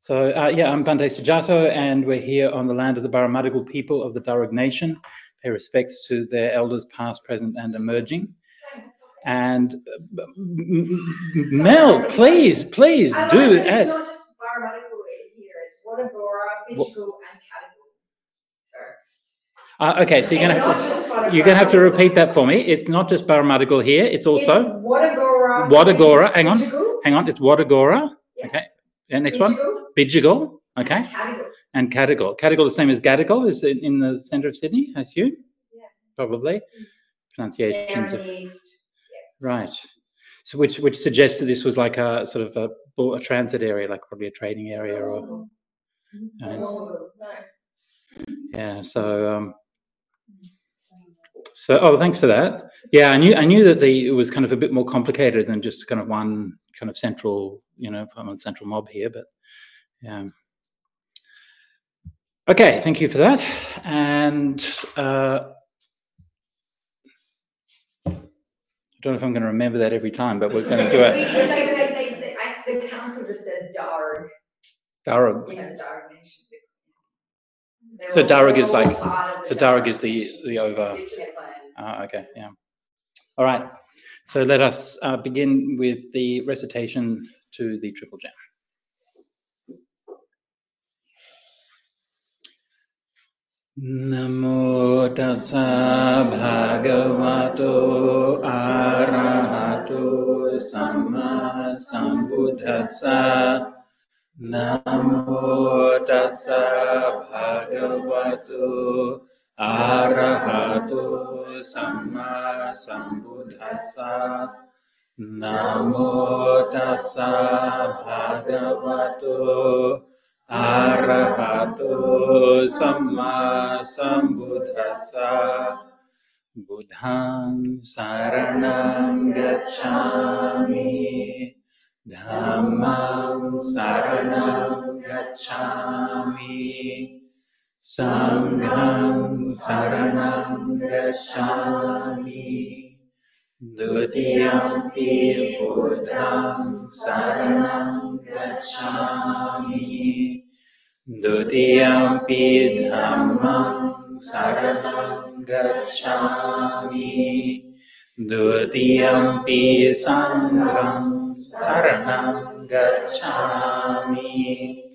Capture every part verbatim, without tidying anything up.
So, uh, yeah, I'm Bhante Sujato, and we're here on the land of the Barramadigal people of the Darug Nation. Pay respects to their elders past, present, and emerging. And uh, Mel, please, please I do like as. It's not just Barramadigal here, it's Watagora, Bidjigal, and Cadigal. So. Uh, okay, so you're gonna have to you're gonna have to repeat that for me. It's not just Barramadigal here; it's also it's Watagora. Watagora. Hang on, Bidjigal. hang on. It's Watagora. Yeah. Okay. And next Bidjigal. one, Bidjigal. Okay. Cadigal. And Cadigal. Cadigal, the same as Gadigal, is in, in the centre of Sydney, I assume. Yeah. Probably. Mm. Pronunciations. Of, yeah. Right. So, which which suggests that this was like a sort of a, a transit area, like probably a trading area, or. Mm-hmm. Uh, yeah. So. Um, So, oh, thanks for that. Yeah, I knew I knew that the it was kind of a bit more complicated than just kind of one kind of central, you know, I'm on central mob here, but yeah. Okay, thank you for that. And uh, I don't know if I'm going to remember that every time, but we're going to do it. they, they, they, they, I, the council just says Darug. Darug. Yeah, the Darug Nation. They're so all, Darug is like so Darug Darug is the the over. Yeah. Uh, okay, yeah. All right. So let us uh, begin with the recitation to the Triple Gem. Namo tassa bhagavato arahato samma sambuddhassa. Namo tassa bhagavato arahato samma sambuddhassa. Namo tassa bhagavato arahato samma sambuddhassa. Buddhang saranang gacchami, dhammang saranang gacchami, sanghang saranang gacchami, dutiyampi buddhang saranang gacchami, dutiyampi dhammang saranang gacchami, dutiyampi sanghang saranang gacchami,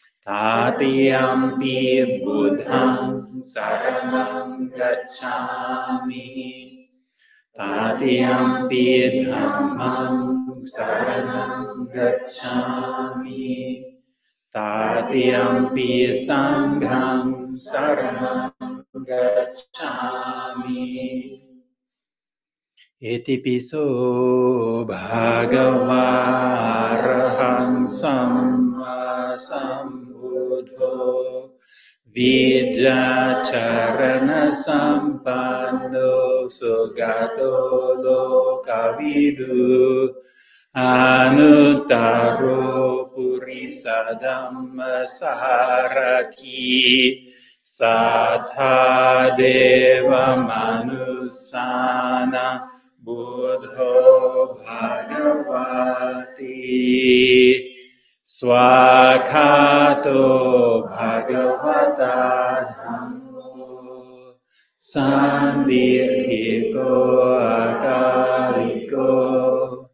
tatiyampi buddhang saranang gacchami, tatiyampi dhammang saranang gacchami, tatiyampi sanghang saranang gacchami. Itipiso bhagava arahang samma sambuddho Vidyacharana sampanno sugato lokavidu Anuttaro purisa dhamma saharati Sattha deva manusana buddho bhagavati Swakato bhagavata dhammo Sandipiko akaliko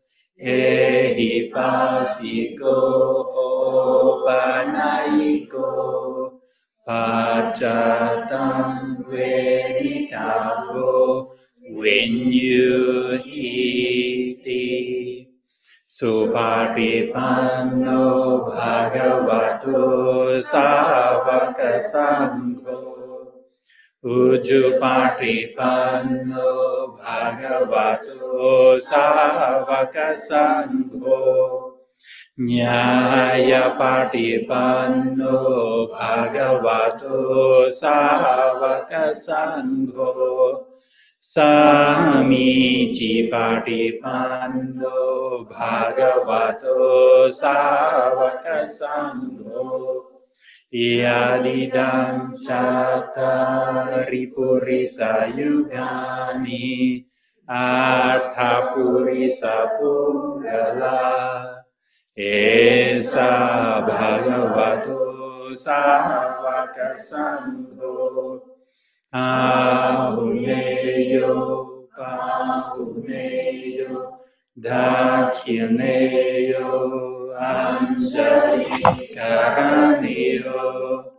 Ehipasiko opanayiko Pacatam veditavo vinyuhiti Supatipanno bhagavato savaka sangho Ujjupatipanno bhagavato savaka sangho Nyaya patipanno bhagavato savaka sangho Samici patipanno bhagavato savaka sangho Yadidam chattari purisa yugani Artha purisa punggala Esa bhagavato savaka sangho ahuneyo pahuneyo dakhineyo anjali karaniyo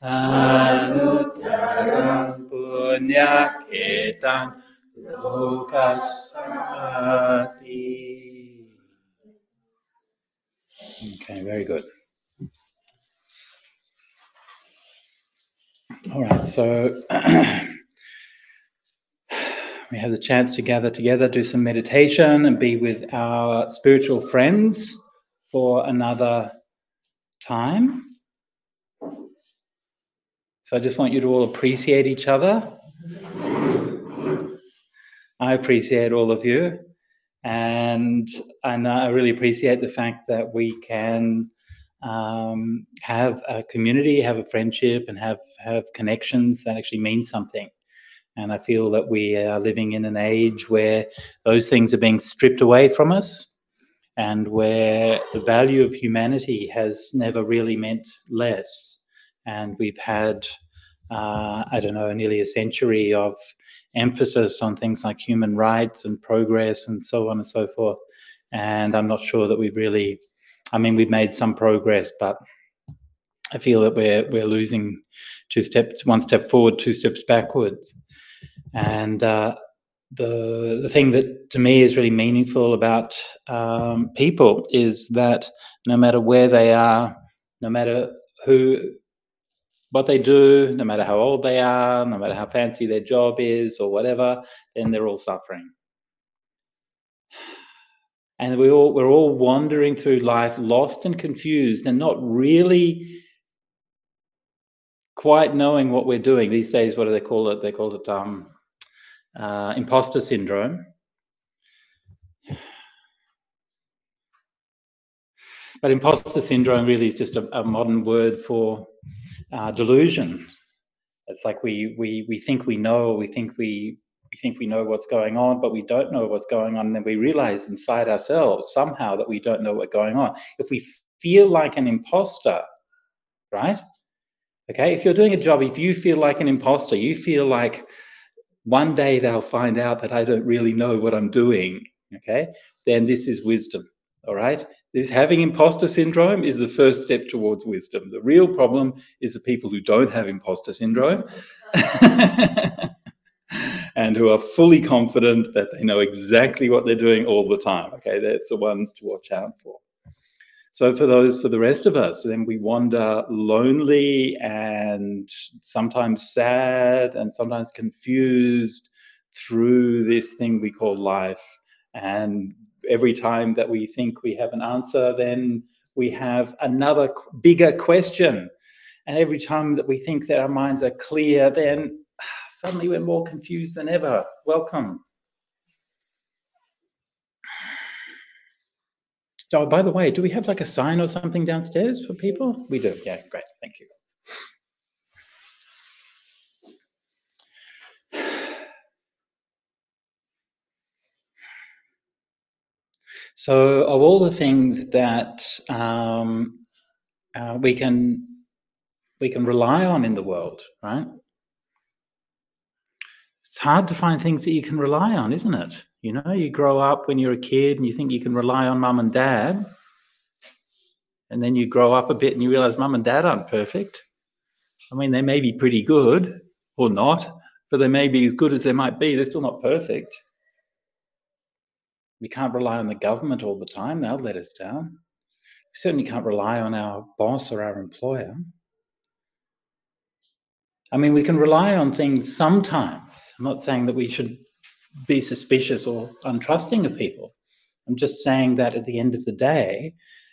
anuttaram punyaketam lokasati. Okay, very good. All right, so we have the chance to gather together, do some meditation, and be with our spiritual friends for another time. So I just want you to all appreciate each other. I appreciate all of you, and and I really appreciate the fact that we can um, have a community, have a friendship, and have have connections that actually mean something. And I feel that we are living in an age where those things are being stripped away from us, and where the value of humanity has never really meant less. And we've had, uh, I don't know, nearly a century of emphasis on things like human rights and progress and so on and so forth. And I'm not sure that we've really, I mean, we've made some progress, but I feel that we're we're losing two steps, one step forward, two steps backwards. And uh, the the thing that to me is really meaningful about um, people is that no matter where they are, no matter who, what they do, no matter how old they are, no matter how fancy their job is or whatever, then they're all suffering. And we all we're all wandering through life, lost and confused, and not really quite knowing what we're doing. These days, what do they call it? They call it um, uh, imposter syndrome. But imposter syndrome really is just a, a modern word for uh, delusion. It's like we we we think we know, we think we we think we know what's going on, but we don't know what's going on. And then we realize inside ourselves somehow that we don't know what's going on. If we feel like an imposter, right? Okay, if you're doing a job, if you feel like an imposter, you feel like one day they'll find out that I don't really know what I'm doing, okay, then this is wisdom, all right? This having imposter syndrome is the first step towards wisdom. The real problem is the people who don't have imposter syndrome and who are fully confident that they know exactly what they're doing all the time, okay? That's the ones to watch out for. So for those, for the rest of us, then we wander lonely and sometimes sad and sometimes confused through this thing we call life. And every time that we think we have an answer, then we have another bigger question. And every time that we think that our minds are clear, then suddenly we're more confused than ever. Welcome. Oh, by the way, do we have like a sign or something downstairs for people? We do. Yeah, great. Thank you. So, of all the things that um, uh, we can we can rely on in the world, right? It's hard to find things that you can rely on, isn't it? You know, you grow up when you're a kid and you think you can rely on mum and dad. And then you grow up a bit and you realize mum and dad aren't perfect. I mean, they may be pretty good or not, but they may be as good as they might be. They're still not perfect. We can't rely on the government all the time. They'll let us down. We certainly can't rely on our boss or our employer. I mean, we can rely on things sometimes. I'm not saying that we should be suspicious or untrusting of people. I'm just saying that at the end of the day,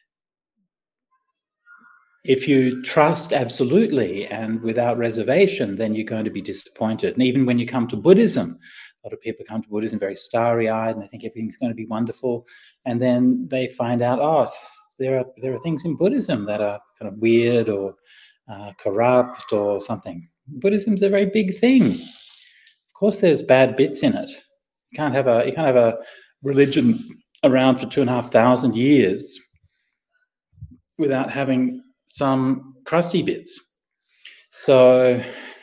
if you trust absolutely and without reservation, then you're going to be disappointed. And even when you come to Buddhism, a lot of people come to Buddhism very starry-eyed and they think everything's going to be wonderful. And then they find out, oh, there are there are things in Buddhism that are kind of weird or uh, corrupt or something. Buddhism's a very big thing. Of course, there's bad bits in it. You can't have a you can't have a religion around for two and a half thousand years without having some crusty bits. So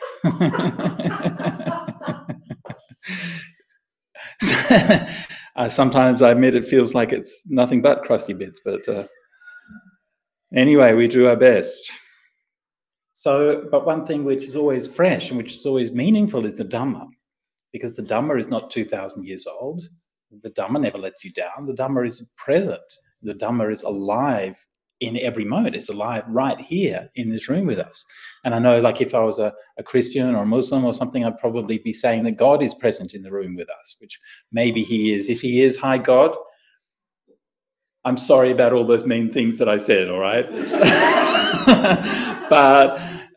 uh, sometimes I admit it feels like it's nothing but crusty bits, but uh, anyway, we do our best. So, but one thing which is always fresh and which is always meaningful is the Dhamma, because the Dhamma is not two thousand years old. The Dhamma never lets you down. The Dhamma is present. The Dhamma is alive in every moment. It's alive right here in this room with us. And I know, like, if I was a, a Christian or a Muslim or something, I'd probably be saying that God is present in the room with us, which maybe he is. If he is, hi, God. I'm sorry about all those mean things that I said, all right? but,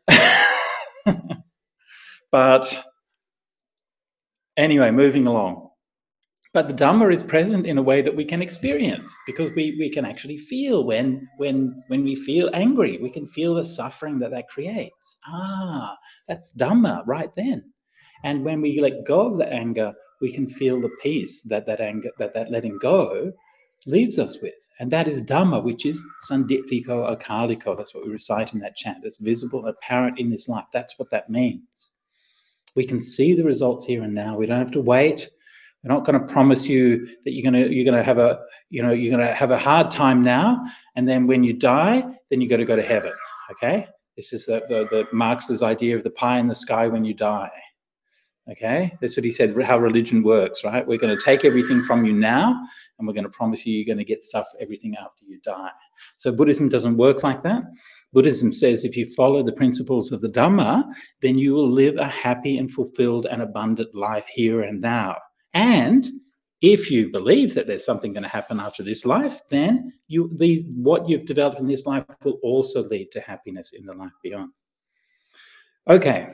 but anyway, moving along. But the Dhamma is present in a way that we can experience, because we, we can actually feel when, when, when we feel angry. We can feel the suffering that that creates. Ah, that's Dhamma right then. And when we let go of the anger, we can feel the peace that that anger, that that letting go leaves us with. And that is Dhamma, which is Sanditthiko Akaliko. That's what we recite in that chant. It's visible and apparent in this life. That's what that means. We can see the results here and now. We don't have to wait. We're not going to promise you that you're going to you're going to have a you know you're going to have a hard time now, and then when you die, then you got to go to heaven. Okay, this is the, the the Marx's idea of the pie in the sky when you die. Okay, that's what he said. How religion works, right? We're going to take everything from you now, and we're going to promise you you're going to get stuff everything after you die. So Buddhism doesn't work like that. Buddhism says if you follow the principles of the Dhamma, then you will live a happy and fulfilled and abundant life here and now. And if you believe that there's something going to happen after this life, then you these what you've developed in this life will also lead to happiness in the life beyond. Okay.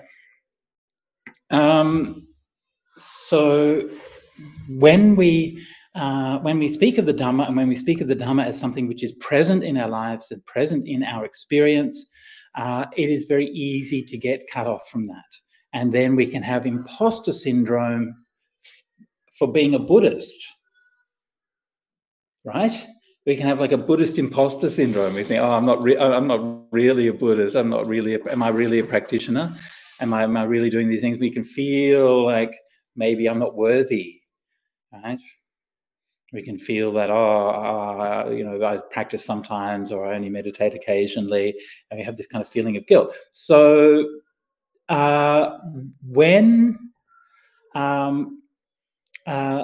Um, so when we uh, when we speak of the Dhamma, and when we speak of the Dhamma as something which is present in our lives and present in our experience, uh, it is very easy to get cut off from that. And then we can have imposter syndrome for being a Buddhist, right? We can have like a Buddhist imposter syndrome. We think, oh, I'm not, re- I'm not really a Buddhist. I'm not really. A, am I really a practitioner? Am I, am I really doing these things? We can feel like maybe I'm not worthy, right? We can feel that, oh, uh, you know, I practice sometimes, or I only meditate occasionally, and we have this kind of feeling of guilt. So uh, when um, Uh,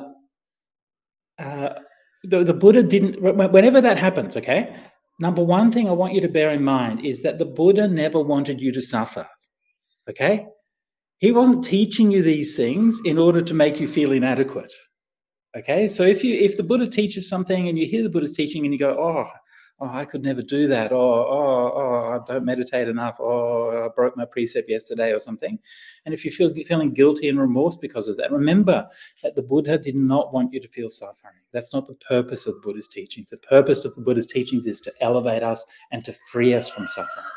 uh, the, the Buddha didn't, whenever that happens, okay, number one thing I want you to bear in mind is that the Buddha never wanted you to suffer, okay? He wasn't teaching you these things in order to make you feel inadequate, okay? So if you if the Buddha teaches something and you hear the Buddha's teaching and you go, oh, oh, I could never do that, or oh, oh, I don't meditate enough, or I broke my precept yesterday or something. And if you feel feeling guilty and remorse because of that, remember that the Buddha did not want you to feel suffering. That's not the purpose of the Buddha's teachings. The purpose of the Buddha's teachings is to elevate us and to free us from suffering.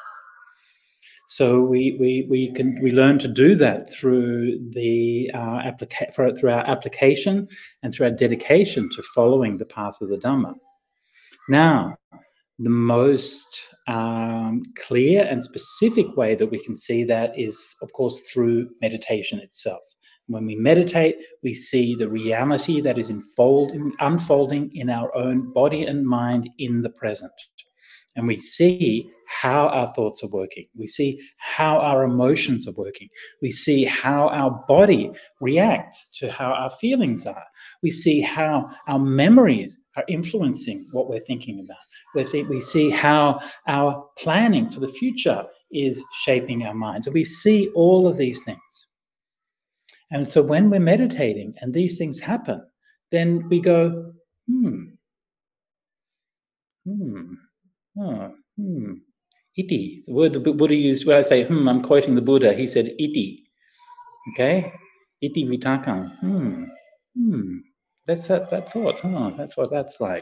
So we we we can we learn to do that through the uh, applica- for, through our application and through our dedication to following the path of the Dhamma. Now, the most um, clear and specific way that we can see that is, of course, through meditation itself. When we meditate, we see the reality that is unfolding, unfolding in our own body and mind in the present. And we see how our thoughts are working. We see how our emotions are working. We see how our body reacts to how our feelings are. We see how our memories are influencing what we're thinking about. We, think, we see how our planning for the future is shaping our minds. And we see all of these things. And so when we're meditating and these things happen, then we go, hmm, hmm, oh, hmm. Iti, the word the Buddha used, when I say, hmm, I'm quoting the Buddha, he said, iti, okay? Iti vitakam, hmm, hmm, that's that, that thought, oh, that's what that's like.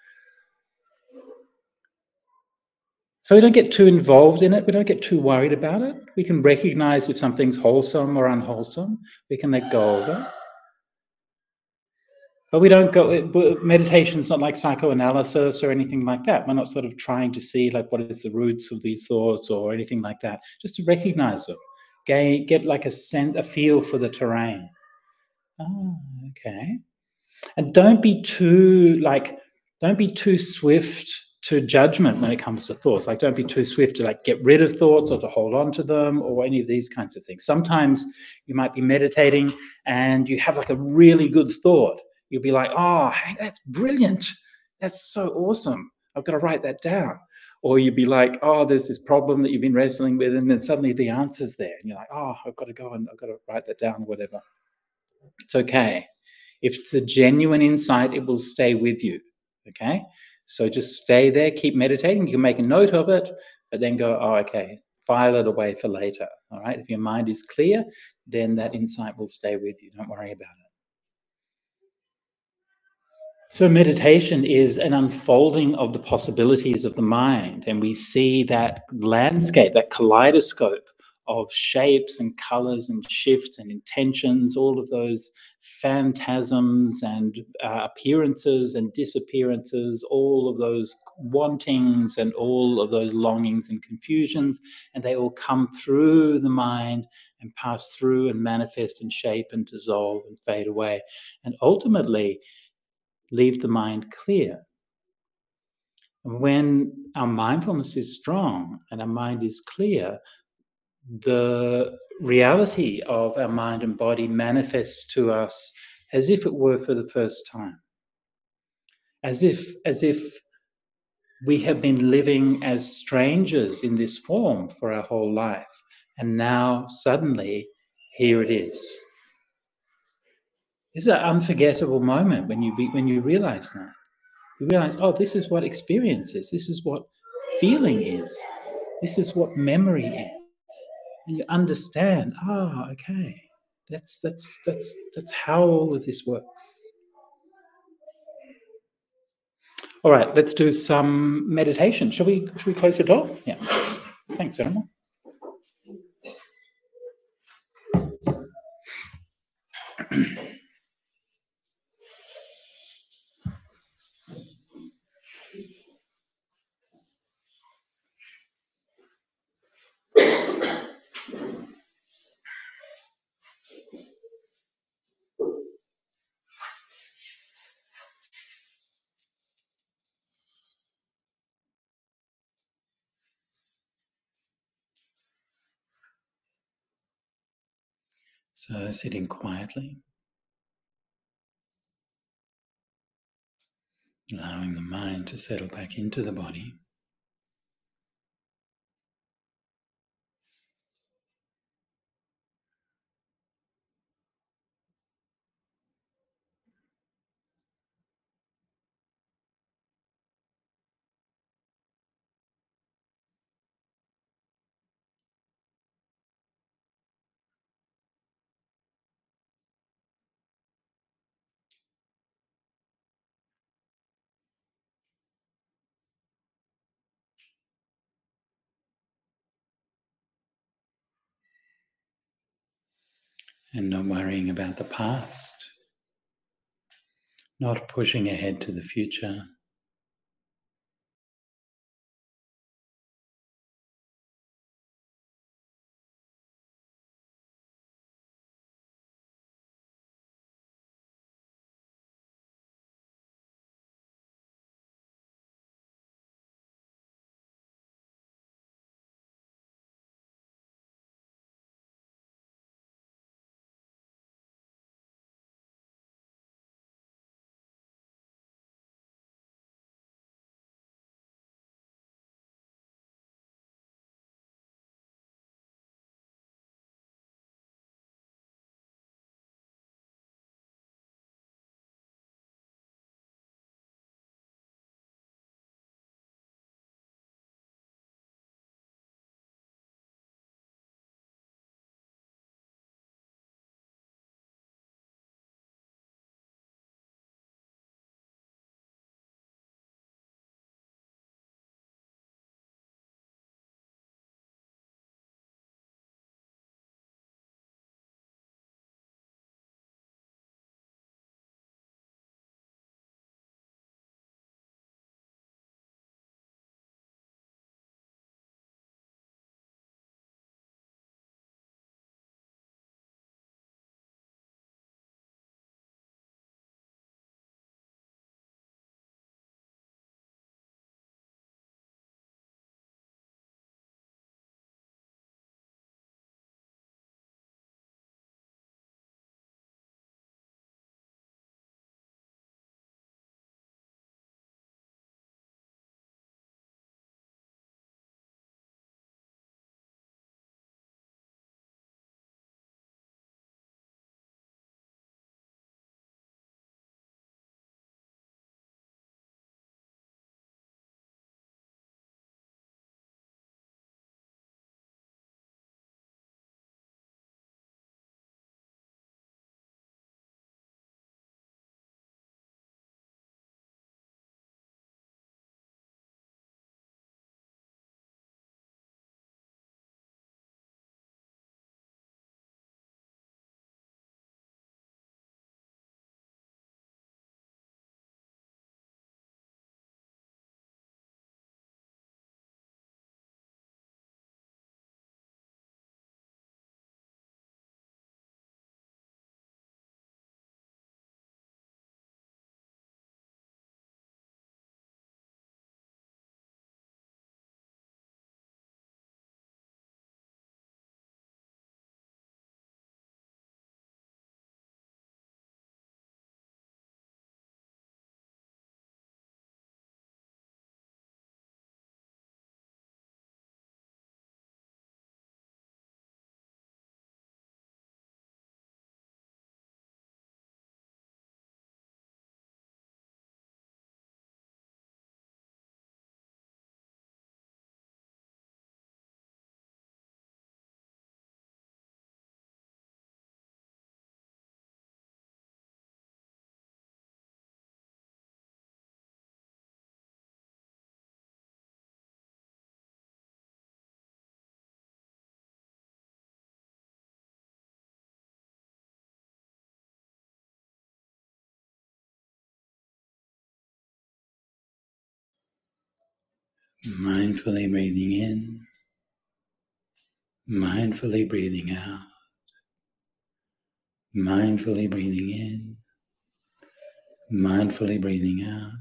So we don't get too involved in it, we don't get too worried about it. We can recognize if something's wholesome or unwholesome, we can let go of it. But we don't go, meditation's not like psychoanalysis or anything like that. We're not sort of trying to see like what is the roots of these thoughts or anything like that. Just to recognize them, get, get like a sense, a feel for the terrain. Oh, okay. And don't be too like, don't be too swift to judgment when it comes to thoughts. Like, don't be too swift to like get rid of thoughts or to hold on to them or any of these kinds of things. Sometimes you might be meditating and you have like a really good thought. You'll be like, oh, hey, that's brilliant. That's so awesome. I've got to write that down. Or you'd be like, oh, there's this problem that you've been wrestling with, and then suddenly the answer's there. And you're like, oh, I've got to go and I've got to write that down or whatever. It's okay. If it's a genuine insight, it will stay with you, okay? So just stay there, keep meditating. You can make a note of it, but then go, oh, okay, file it away for later, all right? If your mind is clear, then that insight will stay with you. Don't worry about it. So meditation is an unfolding of the possibilities of the mind, and we see that landscape, that kaleidoscope of shapes and colors and shifts and intentions, all of those phantasms and uh, appearances and disappearances, all of those wantings and all of those longings and confusions, and they all come through the mind and pass through and manifest and shape and dissolve and fade away. And ultimately, leave the mind clear. When our mindfulness is strong and our mind is clear, the reality of our mind and body manifests to us as if it were for the first time. As if, as if we have been living as strangers in this form for our whole life. And now suddenly, here it is. It's an unforgettable moment when you, be, when you realize that. You realize, oh, this is what experience is. This is what feeling is. This is what memory is. And you understand, ah, oh, okay, that's that's that's that's how all of this works. All right, let's do some meditation. Shall we? Shall we close your door? Yeah. Thanks, Animal. So sitting quietly, allowing the mind to settle back into the body. And not worrying about the past, not pushing ahead to the future. Mindfully breathing in, mindfully breathing out, mindfully breathing in, mindfully breathing out.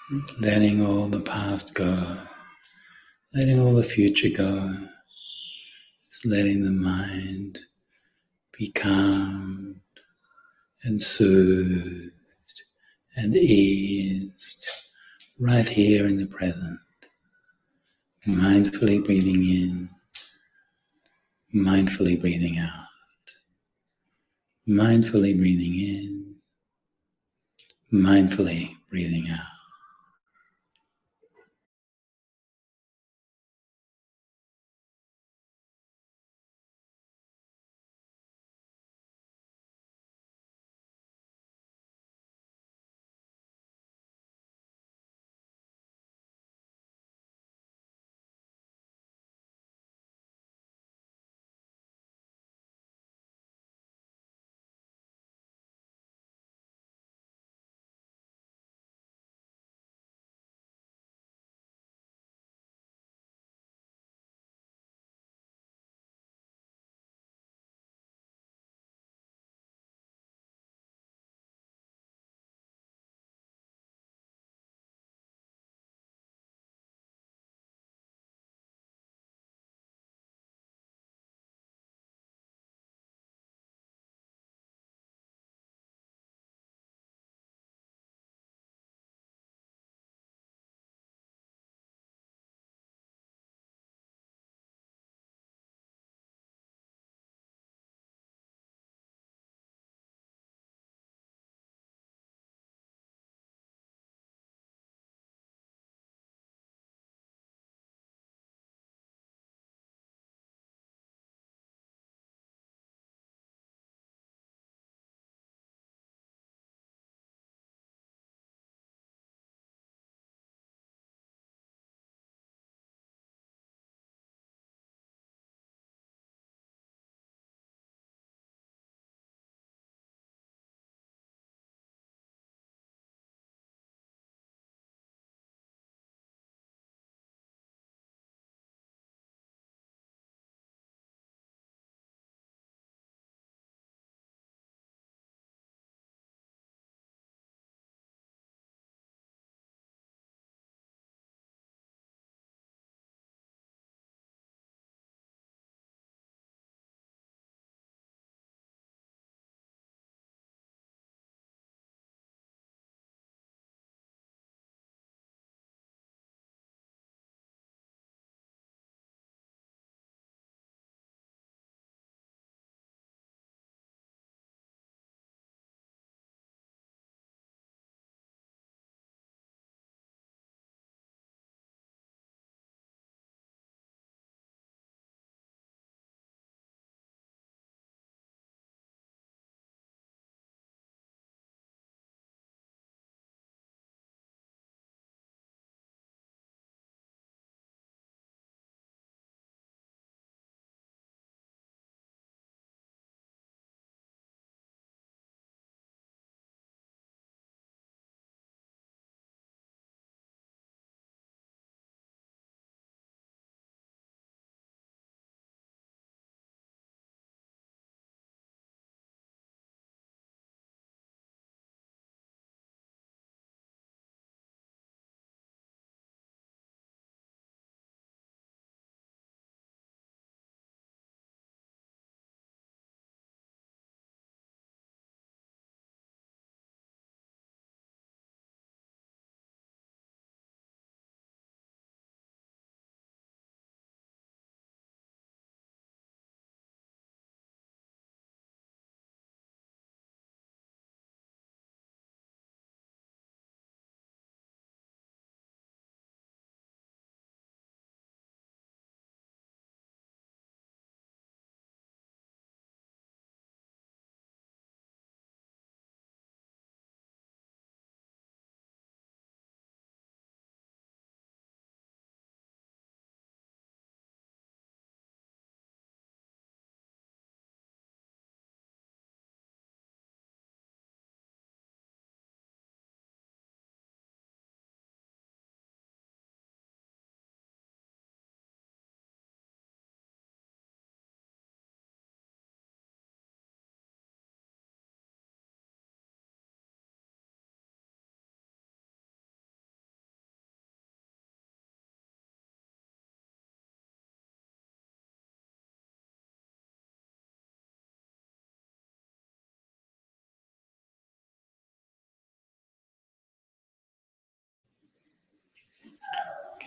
letting all the past go, letting all the future go, just letting the mind be calm and soothed and eased right here in the present, mindfully breathing in, mindfully breathing out, mindfully breathing in, mindfully breathing out.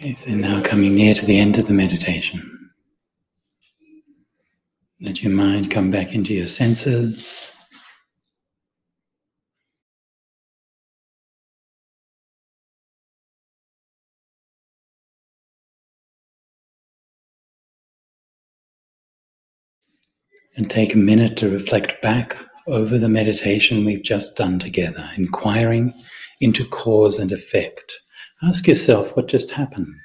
Okay, so now coming near to the end of the meditation. Let your mind come back into your senses. And take a minute to reflect back over the meditation we've just done together, inquiring into cause and effect. Ask yourself what just happened.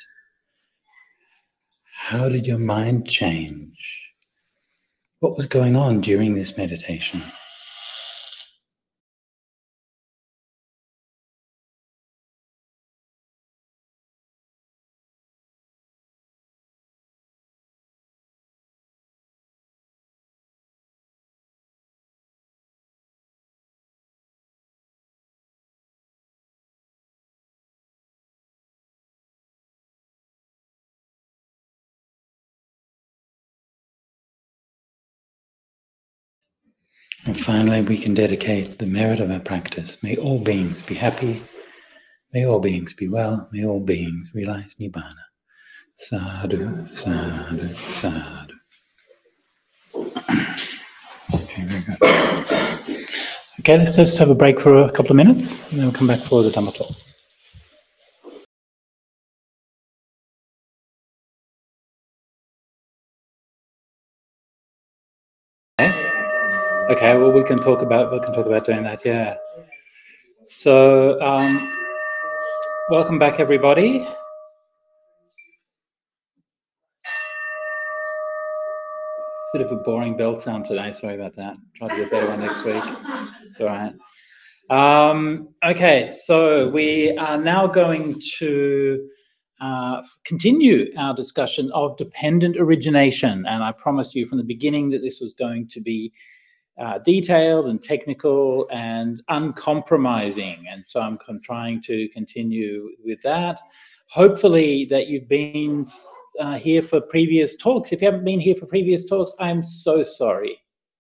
How did your mind change? What was going on during this meditation? And finally, we can dedicate the merit of our practice. May all beings be happy. May all beings be well. May all beings realize Nibbana. Sadhu, sadhu, sadhu. Okay, very good. Okay, let's just have a break for a couple of minutes, and then we'll come back for the Dhamma talk. Okay, well, we can talk about we can talk about doing that. Yeah. So, um, welcome back, everybody. Bit of a boring bell sound today. Sorry about that. Try to get a better one next week. It's all right. Um, okay, so we are now going to uh, continue our discussion of dependent origination, and I promised you from the beginning that this was going to be Uh, detailed and technical and uncompromising, and so I'm con- trying to continue with that. Hopefully that you've been uh, here for previous talks. If you haven't been here for previous talks, I'm so sorry.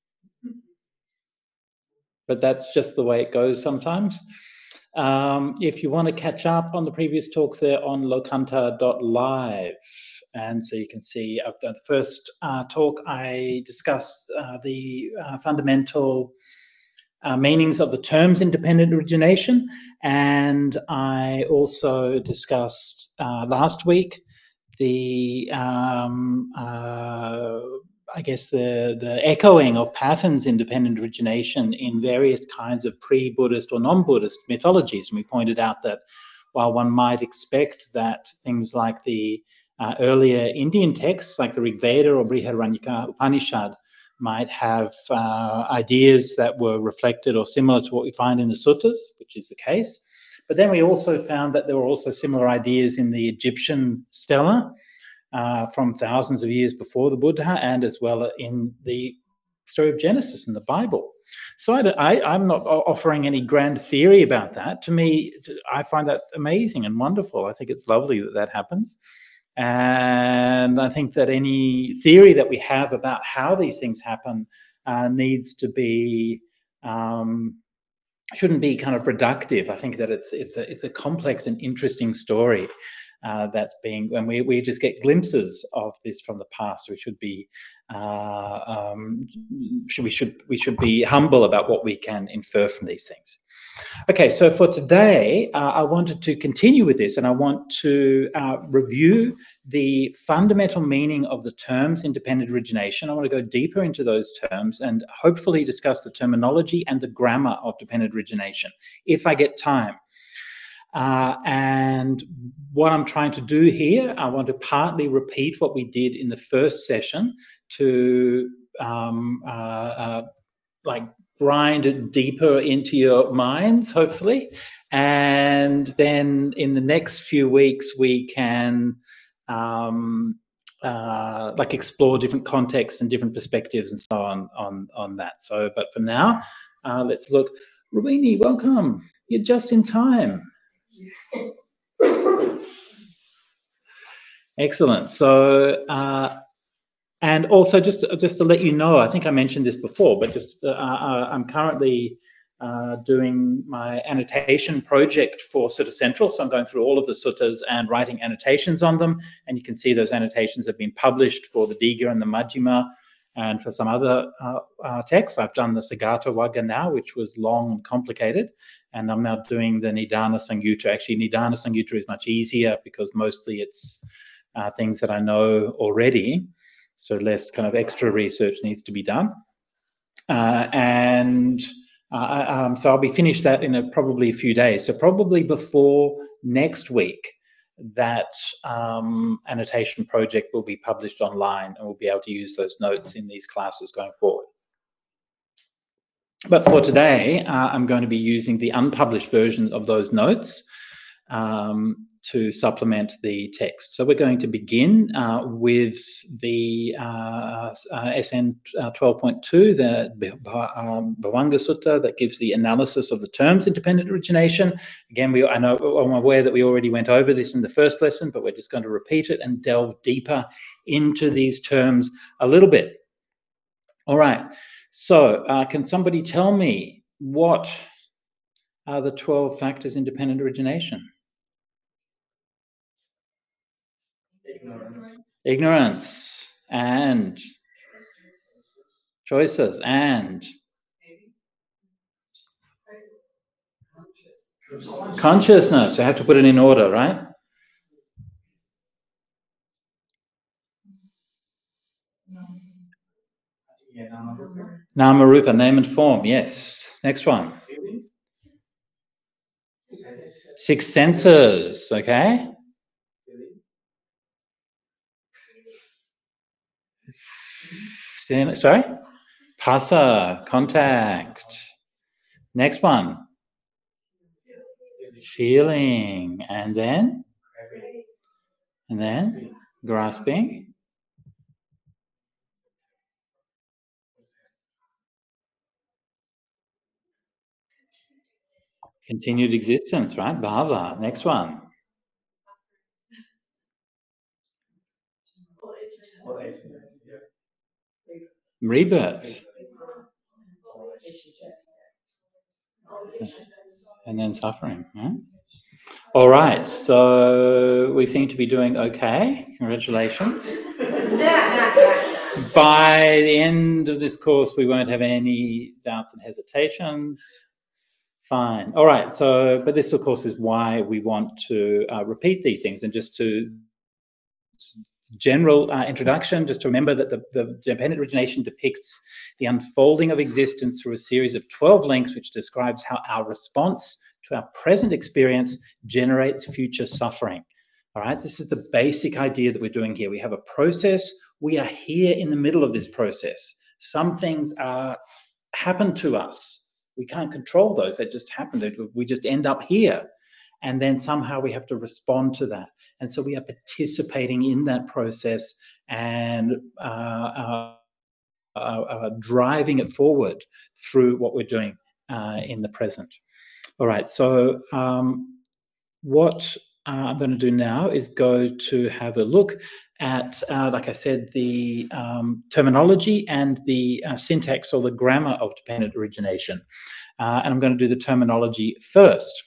But that's just the way it goes sometimes. Um, if you want to catch up on the previous talks, they're on lokanta dot live. And so you can see I've done the first uh, talk. I discussed uh, the uh, fundamental uh, meanings of the terms independent origination. And I also discussed uh, last week the, um, uh, I guess, the, the echoing of patterns independent origination in various kinds of pre-Buddhist or non-Buddhist mythologies. And we pointed out that while one might expect that things like the Uh, earlier Indian texts like the Rig Veda or Brihadaranyaka Upanishad might have uh, ideas that were reflected or similar to what we find in the suttas, which is the case. But then we also found that there were also similar ideas in the Egyptian stela uh, from thousands of years before the Buddha, and as well in the story of Genesis in the Bible. So I, I, I'm not offering any grand theory about that. To me, I find that amazing and wonderful. I think it's lovely that that happens. And I think that any theory that we have about how these things happen uh, needs to be, um, shouldn't be kind of reductive. I think that it's it's a it's a complex and interesting story uh, that's being, and we we just get glimpses of this from the past. We should be, uh, um, should, we should we should be humble about what we can infer from these things. Okay, so for today, uh, I wanted to continue with this, and I want to uh, review the fundamental meaning of the terms independent origination. I want to go deeper into those terms and hopefully discuss the terminology and the grammar of dependent origination, if I get time. Uh, and what I'm trying to do here, I want to partly repeat what we did in the first session to um, uh, uh, like grind it deeper into your minds, hopefully. And then in the next few weeks, we can um, uh, like explore different contexts and different perspectives and so on on, on that. So, but for now, uh, let's look. Rubini, welcome. You're just in time. Excellent. So, uh, and also just, just to let you know, I think I mentioned this before, but just uh, uh, I'm currently uh, doing my annotation project for Sutta Central. So I'm going through all of the suttas and writing annotations on them. And you can see those annotations have been published for the Digha and the Majjhima, and for some other uh, uh, texts. I've done the Sagatha Vagga now, which was long and complicated. And I'm now doing the Nidana Samyutta. Actually, Nidana Samyutta is much easier because mostly it's uh, things that I know already. So less kind of extra research needs to be done. Uh, and uh, um, so I'll be finished that in a, probably a few days. So probably before next week, that um, annotation project will be published online, and we'll be able to use those notes in these classes going forward. But for today, uh, I'm going to be using the unpublished version of those notes um, to supplement the text. So we're going to begin uh, with the uh, uh, S N twelve point two, the um, Bhavanga Sutta, that gives the analysis of the terms independent origination. Again, we, I know, I'm aware that we already went over this in the first lesson, but we're just going to repeat it and delve deeper into these terms a little bit. All right. So uh, can somebody tell me what are the twelve factors independent origination? Ignorance. Ignorance and choices and consciousness. I have to put it in order, right? Nama Rupa, name and form, yes. Next one. Six senses, okay. Sorry? Phassa, contact. Next one. Feeling. And then? And then? Grasping. Continued existence, right? Bhava. Next one. Rebirth. And then suffering. Huh? All right. So we seem to be doing okay. Congratulations. By the end of this course, we won't have any doubts and hesitations. Fine. All right. So, but this, of course, is why we want to uh, repeat these things. And just to general uh, introduction, just to remember that the, the dependent origination depicts the unfolding of existence through a series of twelve links, which describes how our response to our present experience generates future suffering. All right. This is the basic idea that we're doing here. We have a process. We are here in the middle of this process. Some things are happen to us. We can't control those. They just happen. We just end up here. And then somehow we have to respond to that. And so we are participating in that process and uh, uh, uh, uh, driving it forward through what we're doing uh, in the present. All right. So um, what uh, I'm going to do now is go to have a look at, uh, like I said, the um, terminology and the uh, syntax or the grammar of dependent origination. Uh, and I'm going to do the terminology first.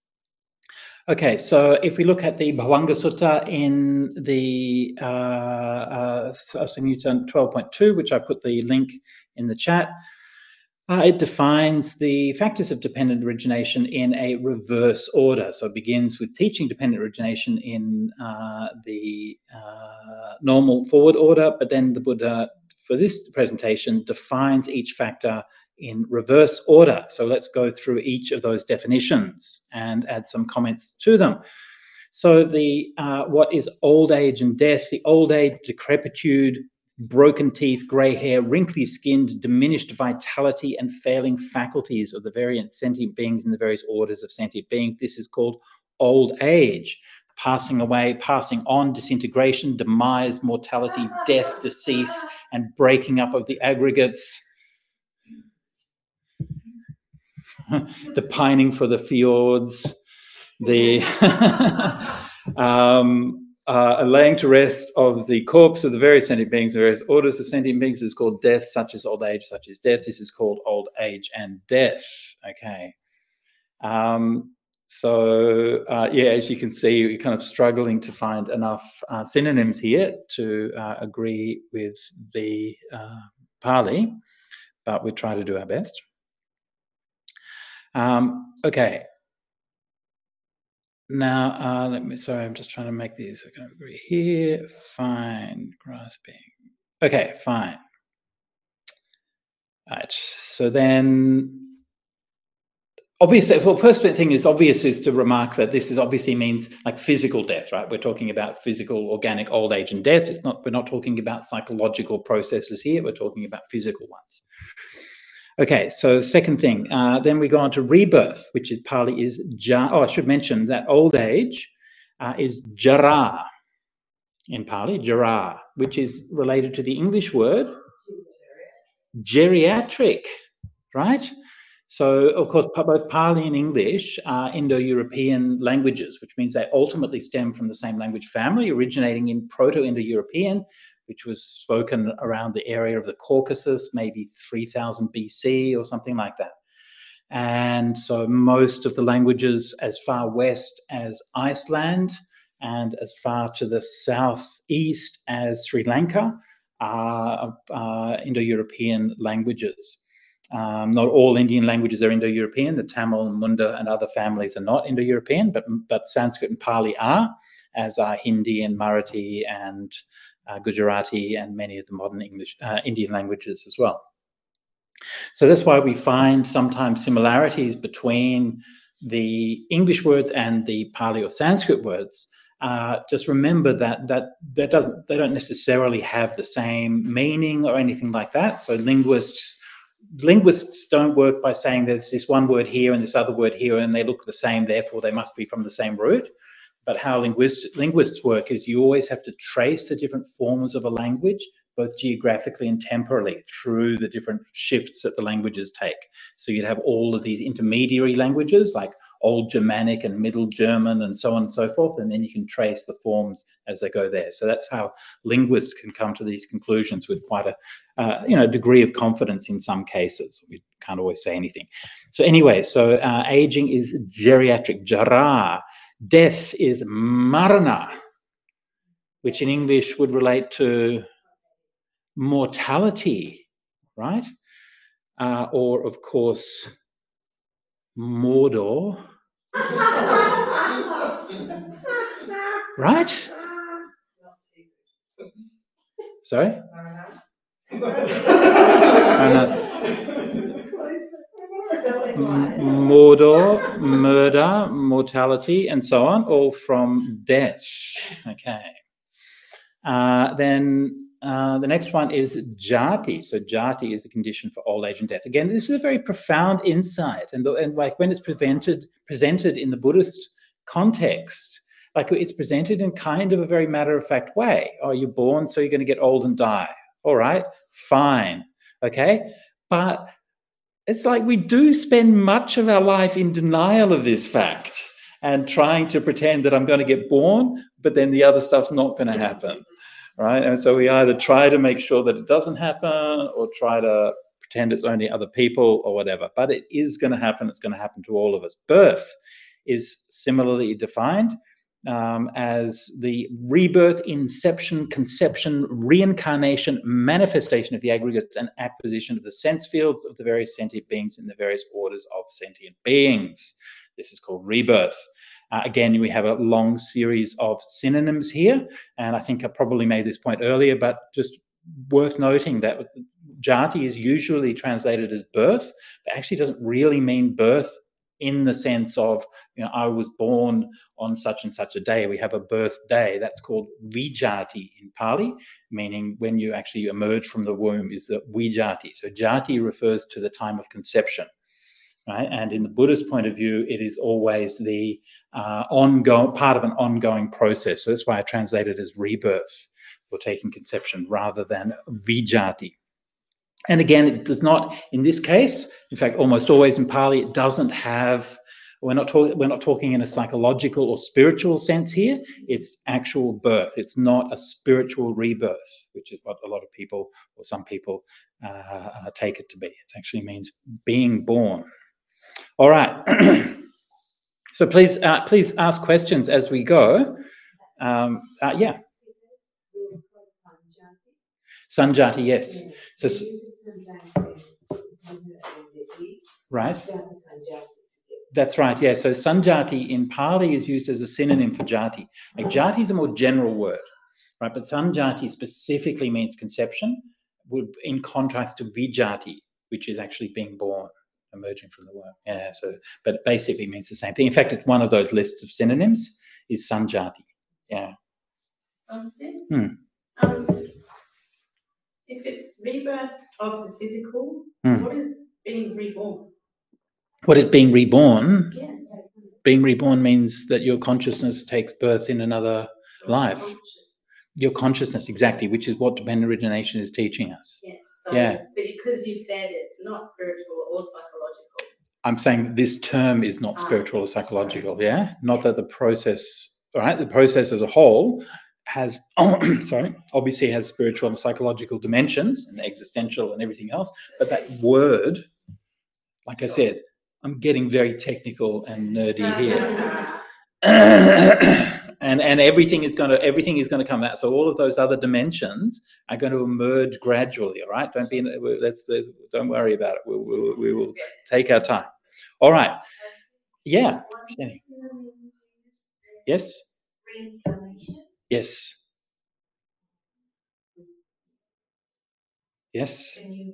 Okay, so if we look at the Bhavanga Sutta in the uh, uh, Samyutta twelve point two, which I put the link in the chat, Uh, it defines the factors of dependent origination in a reverse order. So it begins with teaching dependent origination in uh, the uh, normal forward order, but then the Buddha, for this presentation, defines each factor in reverse order. So let's go through each of those definitions and add some comments to them. So the uh, what is old age and death? The old age, decrepitude, broken teeth, grey hair, wrinkly skin, diminished vitality, and failing faculties of the various sentient beings in the various orders of sentient beings. This is called old age. Passing away, passing on, disintegration, demise, mortality, death, decease, and breaking up of the aggregates. The pining for the fjords, the um, uh, a laying to rest of the corpse of the various sentient beings, the various orders of sentient beings is called death, such as old age, such as death. This is called old age and death. Okay. Um, so, uh, yeah, as you can see, we're kind of struggling to find enough uh, synonyms here to uh, agree with the uh, Pali, but we try to do our best. Um, okay. Now, uh, let me, sorry, I'm just trying to make these. I can agree here. Fine. Grasping. Okay, fine. All right. So then, obviously, well, first thing is obvious is to remark that this is obviously means like physical death, right? We're talking about physical, organic old age and death. It's not, we're not talking about psychological processes here. We're talking about physical ones. Okay, so second thing, uh, then we go on to rebirth, which is Pali is ja. Oh, I should mention that old age uh, is jara in Pali, jara, which is related to the English word geriatric, right? So, of course, both Pali and English are Indo-European languages, which means they ultimately stem from the same language family, originating in Proto-Indo-European, which was spoken around the area of the Caucasus, maybe three thousand B C or something like that. And so most of the languages as far west as Iceland and as far to the southeast as Sri Lanka are uh, Indo-European languages. Um, not all Indian languages are Indo-European. The Tamil, Munda, and other families are not Indo-European, but, but Sanskrit and Pali are, as are Hindi and Marathi and uh, Gujarati and many of the modern English, uh, Indian languages as well. So that's why we find sometimes similarities between the English words and the Pali or Sanskrit words. Uh, just remember that that that doesn't they don't necessarily have the same meaning or anything like that. So linguists linguists don't work by saying there's this one word here and this other word here and they look the same, therefore they must be from the same root. But how linguist, linguists work is you always have to trace the different forms of a language, both geographically and temporally, through the different shifts that the languages take. So you'd have all of these intermediary languages like Old Germanic and Middle German and so on and so forth, and then you can trace the forms as they go there. So that's how linguists can come to these conclusions with quite a uh, you know, degree of confidence in some cases. We can't always say anything. So anyway, so uh, aging is geriatric, jara. Death is marana, which in English would relate to mortality, right? Uh, or, of course, Mordor. Right? Sorry? Mordor, murder, mortality, and so on, all from death. Okay. Uh, then uh, the next one is jati. So jati is a condition for old age and death. Again, this is a very profound insight, and, the, and like when it's presented presented in the Buddhist context, like it's presented in kind of a very matter-of-fact way. Oh, you're born, so you're going to get old and die. All right, fine, okay, but it's like we do spend much of our life in denial of this fact and trying to pretend that I'm going to get born, but then the other stuff's not going to happen, right? And so we either try to make sure that it doesn't happen or try to pretend it's only other people or whatever, but it is going to happen. It's going to happen to all of us. Birth is similarly defined um, as the rebirth, inception, conception, reincarnation, manifestation of the aggregates and acquisition of the sense fields of the various sentient beings in the various orders of sentient beings. This is called rebirth. Uh, again, we have a long series of synonyms here, and I think I probably made this point earlier, but just worth noting that jati is usually translated as birth, but actually doesn't really mean birth in the sense of, you know, I was born on such and such a day. We have a birthday. That's called vijati in Pali, meaning when you actually emerge from the womb is the vijati. So jati refers to the time of conception, right? And in the Buddhist point of view, it is always the uh, ongoing part of an ongoing process. So that's why I translate it as rebirth or taking conception rather than vijati. And again, it does not, in this case, in fact, almost always in Pali, it doesn't have We're not talking. We're not talking in a psychological or spiritual sense here. It's actual birth. It's not a spiritual rebirth, which is what a lot of people or some people uh, take it to be. It actually means being born. All right. So please, uh, please ask questions as we go. Um, uh, yeah. Sanjati, yes. So, right. That's right, yeah. So Sanjati in Pali is used as a synonym for jati. Like jati is a more general word, right? But Sanjati specifically means conception, would in contrast to vijati, which is actually being born, emerging from the womb. Yeah, so, but it basically means the same thing. In fact, it's one of those lists of synonyms is Sanjati. Yeah. Okay. Hmm. Um, if it's rebirth of the physical, Hmm. what is being reborn? What is being reborn? Yes. Being reborn means that your consciousness takes birth in another life. Conscious. Your consciousness, exactly, which is what dependent origination is teaching us. Yeah. So, Yeah. But because you said it's not spiritual or psychological. I'm saying this term is not spiritual or psychological, yeah? Not that the process, all right, the process as a whole has, oh, sorry, obviously has spiritual and psychological dimensions and existential and everything else, but that word, like I said, I'm getting very technical and nerdy here. and and everything is going to everything is going to come out. So all of those other dimensions are going to emerge gradually. All right, don't be let's, let's don't worry about it. We'll, we'll we will take our time. All right. Yeah. Jenny. Yes. Reincarnation. Yes. Yes. Can you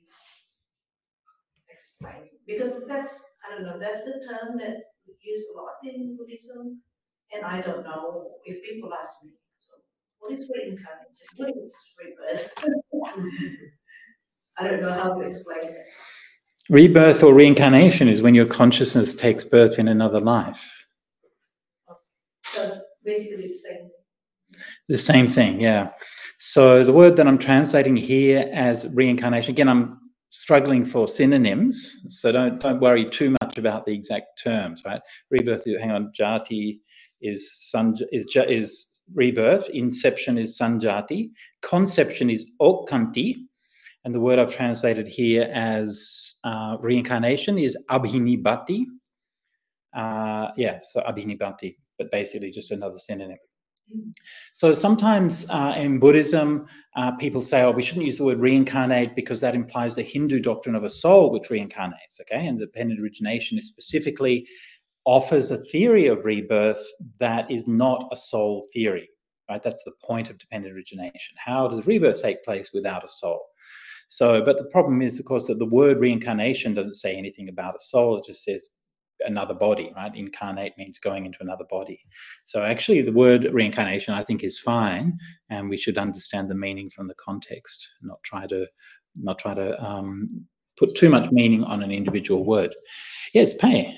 explain? Because that's, I don't know, that's the term that's used a lot in Buddhism, and I don't know if people ask me. So, what is reincarnation? What is rebirth? I don't know how to explain it. Rebirth or reincarnation is when your consciousness takes birth in another life. So basically the same thing. The same thing, yeah. So the word that I'm translating here as reincarnation, again, I'm struggling for synonyms, so don't don't worry too much about the exact terms, right? Rebirth, hang on, jati is sun is is rebirth, inception is sanjati, conception is okkanti, and the word I've translated here as uh, reincarnation is abhinibhati. Uh, yeah, so abhinibhati, but basically just another synonym. So sometimes uh, in Buddhism, uh, people say, oh, we shouldn't use the word reincarnate because that implies the Hindu doctrine of a soul which reincarnates, okay? And dependent origination is specifically offers a theory of rebirth that is not a soul theory, right? That's the point of dependent origination. How does rebirth take place without a soul? So, but the problem is, of course, that the word reincarnation doesn't say anything about a soul. It just says another body, right? Incarnate means going into another body. So actually the word reincarnation I think is fine, and we should understand the meaning from the context, not try to not try to um, put too much meaning on an individual word. Yes, Pei.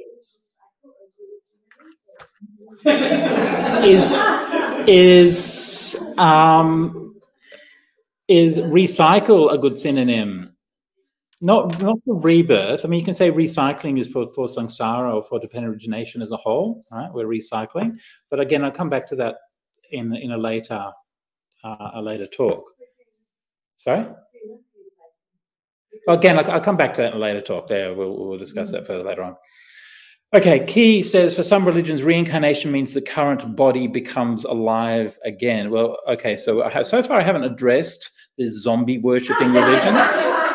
is is um is recycle a good synonym? Not not for rebirth. I mean, you can say recycling is for, for samsara or for dependent origination as a whole, right? We're recycling. But again, I'll come back to that in in a later uh, a later talk. Sorry? Again, I'll, I'll come back to that in a later talk. There, we'll, we'll discuss that further later on. Okay, Key says, for some religions, reincarnation means the current body becomes alive again. Well, okay, so so far I haven't addressed the zombie worshipping religions.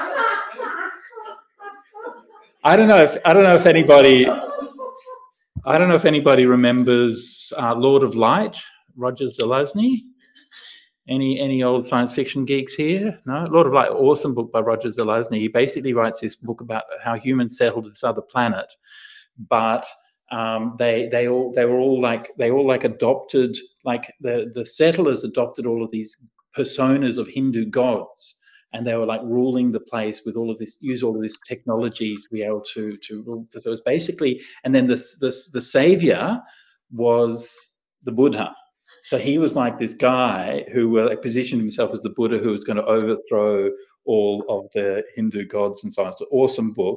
I don't know if I don't know if anybody I don't know if anybody remembers uh, Lord of Light, Roger Zelazny. Any any old science fiction geeks here? No? Lord of Light, awesome book by Roger Zelazny. He basically writes this book about how humans settled this other planet, but um, they they all they were all like they all like adopted like the the settlers adopted all of these personas of Hindu gods. And they were like ruling the place with all of this, use all of this technology to be able to to rule. So it was basically, and then the the the savior was the Buddha. So he was like this guy who uh, positioned himself as the Buddha who was going to overthrow all of the Hindu gods and so on. It's an awesome book.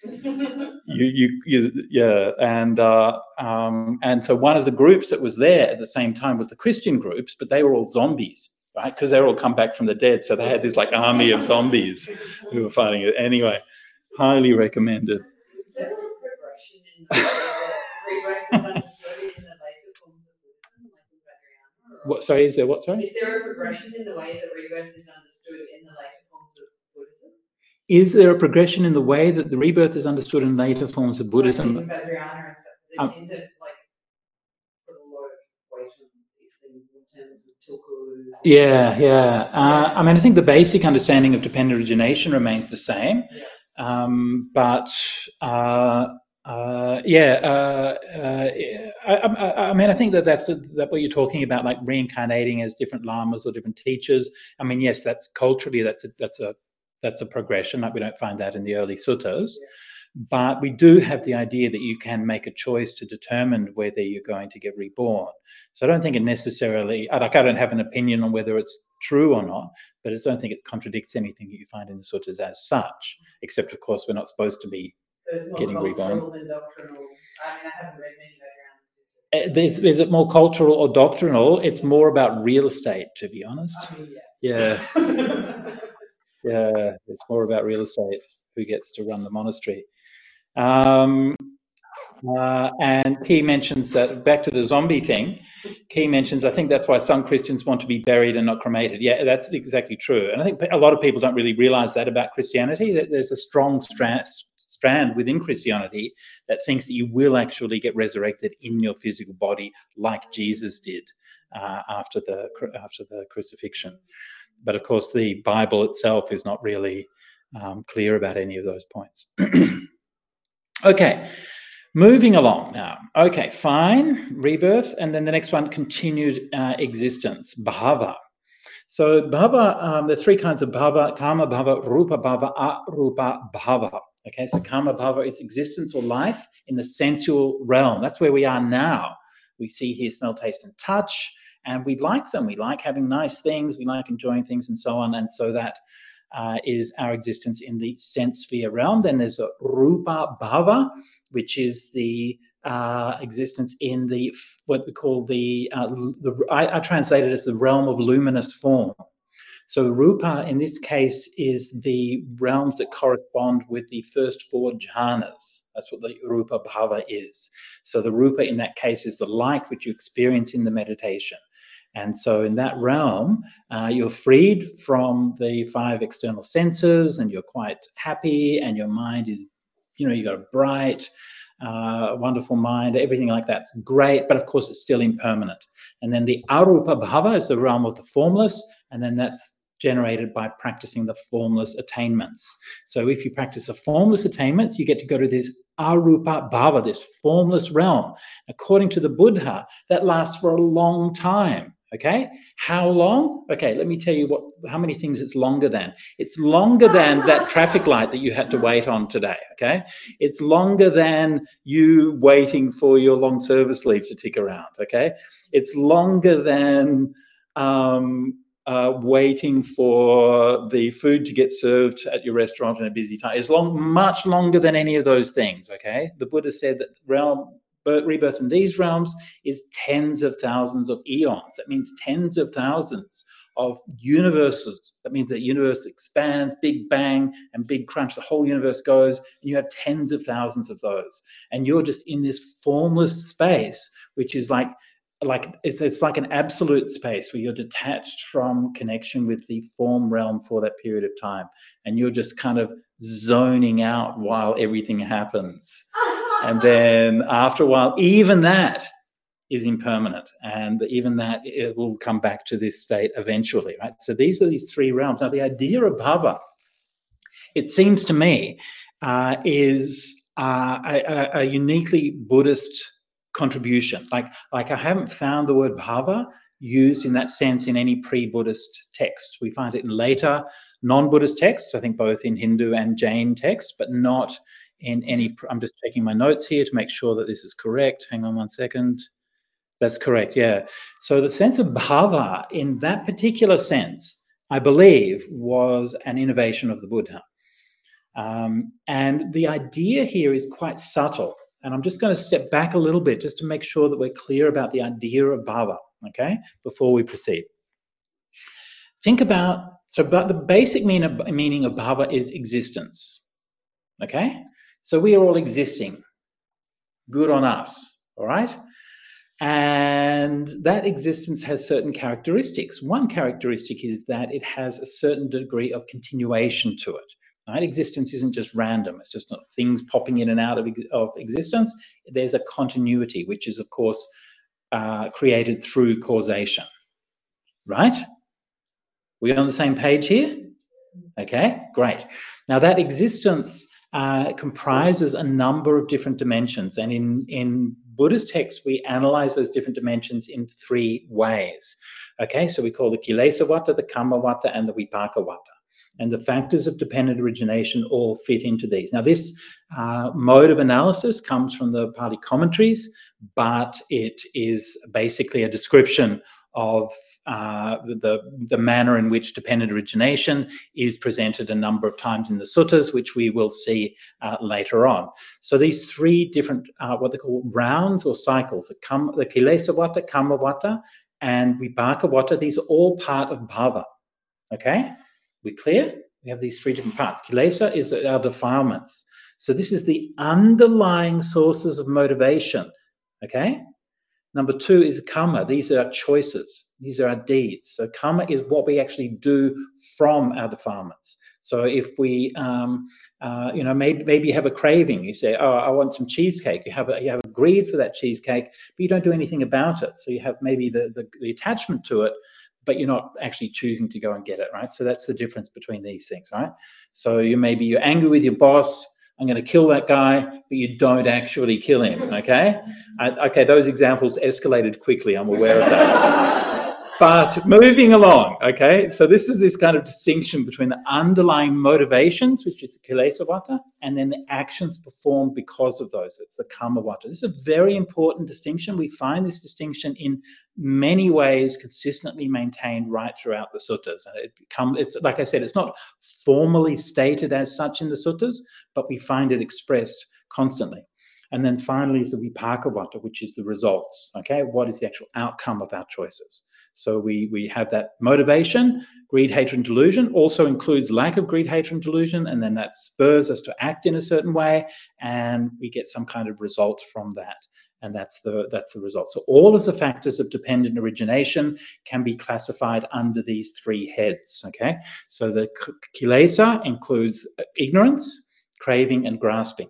You, you, you, yeah, and uh, um, and so one of the groups that was there at the same time was the Christian groups, but they were all zombies, right? Because they're all come back from the dead, so they had this like army of zombies who were fighting it. Anyway, highly recommended. Is there a progression in the way that rebirth is understood in the later forms of Buddhism, like in Vajrayana? or- What? Sorry, is there what? Sorry, Is there a progression in the way that rebirth is understood in the later forms of Buddhism? is there a progression in the way that the rebirth is understood in later forms of Buddhism? Like in Vajrayana and stuff, they Um, tend to like put a lot of weight on these things in terms of tulkus. Yeah, yeah. Uh, I mean, I think the basic understanding of dependent origination remains the same, Yeah. um, but uh, uh, yeah, uh, uh, I, I, I mean, I think that that's that what you're talking about, like reincarnating as different lamas or different teachers. I mean, yes, that's culturally that's a that's a that's a progression. Like we don't find that in the early suttas. Yeah. But we do have the idea that you can make a choice to determine whether you're going to get reborn. So I don't think it necessarily, like I don't have an opinion on whether it's true or not, but I don't think it contradicts anything that you find in the suttas as such, except of course we're not supposed to be. So it's more Getting cultural reborn. than doctrinal. I mean, I haven't read many Vajrayana suttas. Uh, There's, is it more cultural or doctrinal? It's more about real estate, to be honest. I mean, yeah. Yeah, yeah, it's more about real estate, who gets to run the monastery. Um, uh, and Key mentions that, back to the zombie thing, Key mentions, I think that's why some Christians want to be buried and not cremated. Yeah, that's exactly true. And I think a lot of people don't really realize that about Christianity, that there's a strong strand, strand within Christianity that thinks that you will actually get resurrected in your physical body like Jesus did uh, after the after the crucifixion. But of course, the Bible itself is not really um, clear about any of those points. Okay, moving along now. Okay, fine, rebirth, and then the next one, continued uh, existence, bhava. So bhava, um, there are three kinds of bhava: kama bhava, rupa bhava, arupa bhava. Okay, so kama bhava is existence or life in the sensual realm. That's where we are now. We see, hear, smell, taste, and touch, and we like them. We like having nice things. We like enjoying things, and so on. And so that Uh, is our existence in the sense sphere realm. Then there's a rupa bhava, which is the uh, existence in the what we call the, uh, the I, I translate it as the realm of luminous form. So rupa in this case is the realms that correspond with the first four jhanas. That's what the rupa bhava is. So the rupa in that case is the light which you experience in the meditation. And so in that realm, uh, you're freed from the five external senses and you're quite happy and your mind is, you know, you've got a bright, uh, wonderful mind, everything like that's great, but of course it's still impermanent. And then the arupa bhava is the realm of the formless, and then that's generated by practicing the formless attainments. So if you practice the formless attainments, you get to go to this arupa bhava, this formless realm. According to the Buddha, that lasts for a long time. Okay, how long? Okay, let me tell you what, how many things it's longer than. It's longer than that traffic light that you had to wait on today, okay? It's longer than you waiting for your long service leave to tick around, okay? It's longer than um, uh, waiting for the food to get served at your restaurant in a busy time. It's long, much longer than any of those things, okay? The Buddha said that realm, But rebirth in these realms is tens of thousands of eons. That means tens of thousands of universes. That means the universe expands, big bang and big crunch. The whole universe goes, and you have tens of thousands of those. And you're just in this formless space, which is like, like it's, it's like an absolute space where you're detached from connection with the form realm for that period of time. And you're just kind of zoning out while everything happens. And then after a while, even that is impermanent, and even that it will come back to this state eventually, right? So these are these three realms. Now, the idea of bhava, it seems to me, uh, is uh, a, a uniquely Buddhist contribution. Like, like I haven't found the word bhava used in that sense in any pre-Buddhist text. We find it in later non-Buddhist texts, I think both in Hindu and Jain texts, but not in any, I'm just taking my notes here to make sure that this is correct. Hang on one second. That's correct, yeah. So the sense of bhava in that particular sense, I believe, was an innovation of the Buddha. Um, and the idea here is quite subtle. And I'm just going to step back a little bit just to make sure that we're clear about the idea of bhava, okay, before we proceed. Think about, so but the basic mean of, meaning of bhava is existence, okay? So we are all existing. Good on us, all right? And that existence has certain characteristics. One characteristic is that it has a certain degree of continuation to it. Right? Existence isn't just random. It's just not things popping in and out of, ex- of existence. There's a continuity, which is, of course, uh, created through causation. Right? We on the same page here? Okay, great. Now, that existence uh, comprises a number of different dimensions. And in, in Buddhist texts, we analyze those different dimensions in three ways. Okay, so we call the Kilesa Vata, the Kamma Vata, and the Vipaka Vata. And the factors of dependent origination all fit into these. Now, this uh, mode of analysis comes from the Pali commentaries, but it is basically a description of uh, the, the manner in which dependent origination is presented a number of times in the suttas, which we will see uh, later on. So these three different, uh, what they call rounds or cycles, the, kam, the Kilesa Vata, Kamma Vata, and Vipaka Vata, these are all part of bhava, okay? We clear? We have these three different parts. Kilesa is our defilements. So this is the underlying sources of motivation, okay? Number two is karma. These are our choices. These are our deeds. So karma is what we actually do from our defilements. So if we, um, uh, you know, maybe maybe you have a craving. You say, oh, I want some cheesecake. You have a, you have a greed for that cheesecake, but you don't do anything about it. So you have maybe the, the, the attachment to it, but you're not actually choosing to go and get it, right? So that's the difference between these things, right? So you maybe you're angry with your boss, I'm going to kill that guy, but you don't actually kill him, okay? I, okay, those examples escalated quickly, I'm aware of that. But moving along, okay? So this is this kind of distinction between the underlying motivations, which is the Kilesa Vata, and then the actions performed because of those. It's the Kamma Vata. This is a very important distinction. We find this distinction in many ways consistently maintained right throughout the suttas. And it come, it's like I said, it's not formally stated as such in the suttas, but we find it expressed constantly. And then finally is the Vipaka Vata, which is the results, okay? What is the actual outcome of our choices? So we, we have that motivation, greed, hatred, and delusion, also includes lack of greed, hatred, and delusion, and then that spurs us to act in a certain way, and we get some kind of result from that. And that's the, that's the result. So all of the factors of dependent origination can be classified under these three heads, okay? So the Kilesa includes ignorance, craving, and grasping.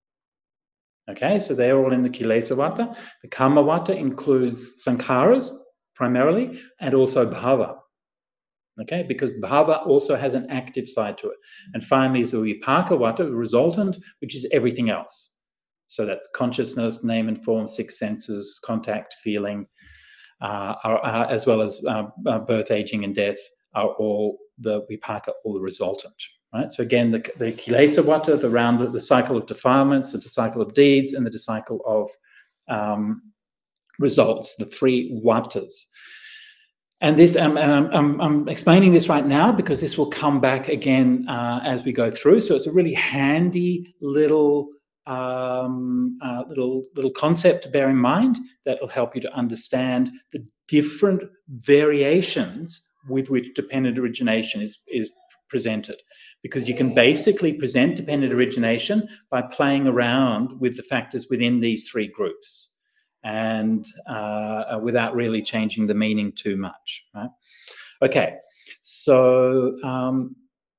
Okay, so they're all in the Kilesa Vata. The Kamma Vata includes sankharas, primarily, and also bhava. Okay, because bhava also has an active side to it. And finally is the Vipaka Vata, the resultant, which is everything else. So that's consciousness, name and form, six senses, contact, feeling, uh, are, are, as well as uh, uh, birth, aging, and death are all the Vipaka, or the resultant. Right? So again, the, the Kilesa Vata, the round, the cycle of defilements, the cycle of deeds, and the cycle of um, results, the three Vatas. And this, um, I'm, I'm, I'm explaining this right now because this will come back again uh, as we go through. So it's a really handy little, um, uh, little, little concept to bear in mind that will help you to understand the different variations with which dependent origination is, is presented. Because you can basically present dependent origination by playing around with the factors within these three groups, and uh, without really changing the meaning too much. Right? Okay, so um,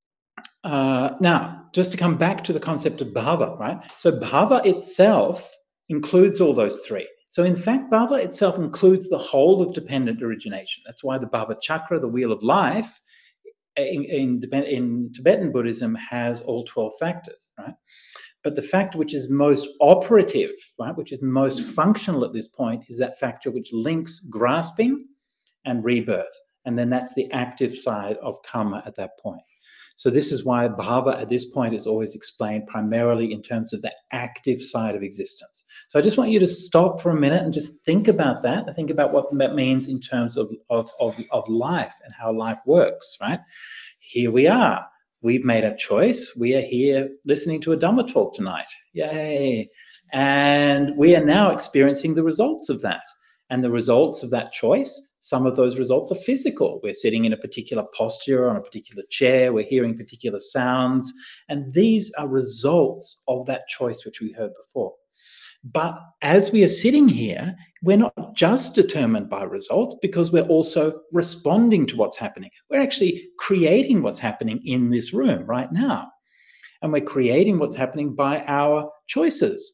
uh, now just to come back to the concept of bhava, right? So bhava itself includes all those three. So in fact, bhava itself includes the whole of dependent origination. That's why the bhava chakra, the wheel of life, In, in, in Tibetan Buddhism has all twelve factors, right? But the factor which is most operative, right, which is most functional at this point, is that factor which links grasping and rebirth. And then that's the active side of karma at that point. So this is why bhava at this point is always explained primarily in terms of the active side of existence. So I just want you to stop for a minute and just think about that, and think about what that means in terms of, of, of, of life and how life works, right? Here we are. we've made a choice. We are here listening to a Dhamma talk tonight. Yay. And we are now experiencing the results of that. And the results of that choice, some of those results are physical. We're sitting in a particular posture on a particular chair. We're hearing particular sounds. And these are results of that choice, which we heard before. But as we are sitting here, we're not just determined by results, because we're also responding to what's happening. We're actually creating what's happening in this room right now. And we're creating what's happening by our choices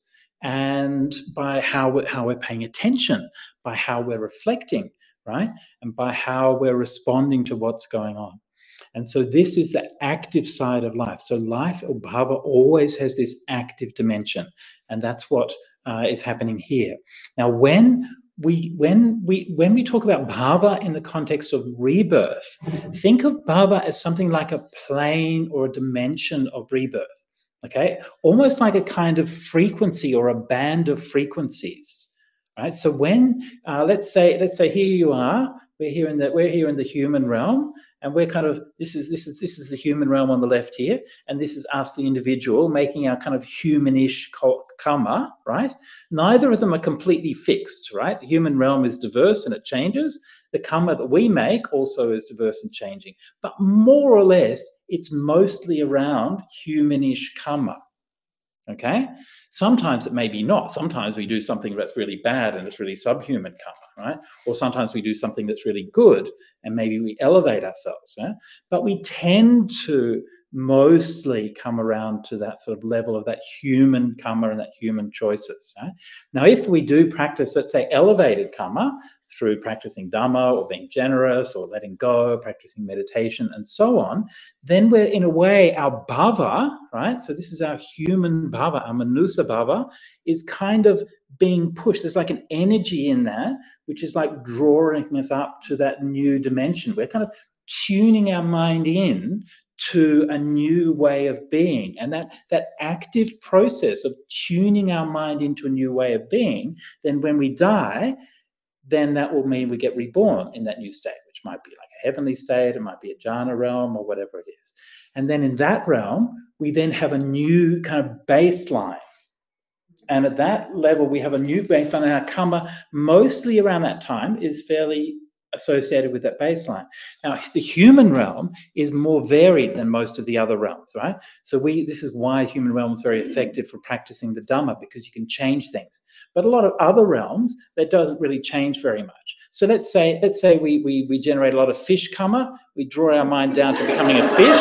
and by how we're, how we're paying attention, by how we're reflecting, right? And by how we're responding to what's going on. And so this is the active side of life. So life, or bhava, always has this active dimension. And that's what uh, is happening here. Now, when we, when, we, when we talk about bhava in the context of rebirth, think of bhava as something like a plane or a dimension of rebirth, okay? Almost like a kind of frequency or a band of frequencies, right? So when, uh, let's say, let's say here you are, we're here in the, we're here in the human realm, and we're kind of, this is, this is, this is the human realm on the left here, and this is us, the individual, making our kind of humanish karma, right? Neither of them are completely fixed, right? The human realm is diverse and it changes. The karma that we make also is diverse and changing. But more or less, it's mostly around humanish karma, okay? Sometimes it may be not. Sometimes we do something that's really bad and it's really subhuman karma, right? Or sometimes we do something that's really good and maybe we elevate ourselves. Yeah? But we tend to mostly come around to that sort of level of that human karma and that human choices. Right? Now, if we do practice, let's say, elevated karma through practicing Dhamma or being generous or letting go, practicing meditation and so on, then we're, in a way, our bhava, right? So this is our human bhava, our manusa bhava, is kind of being pushed. There's like an energy in that, which is like drawing us up to that new dimension. We're kind of tuning our mind in to a new way of being. And that, that active process of tuning our mind into a new way of being, then when we die, then that will mean we get reborn in that new state, which might be like a heavenly state, it might be a jhana realm or whatever it is. And then in that realm, we then have a new kind of baseline. And at that level, we have a new baseline, and our karma, mostly around that time, is fairly associated with that baseline. Now, the human realm is more varied than most of the other realms, right? So we, this is why human realm is very effective for practicing the Dhamma, because you can change things. But a lot of other realms, that doesn't really change very much. So let's say, let's say we, we, we generate a lot of fish karma, we draw our mind down to becoming a fish,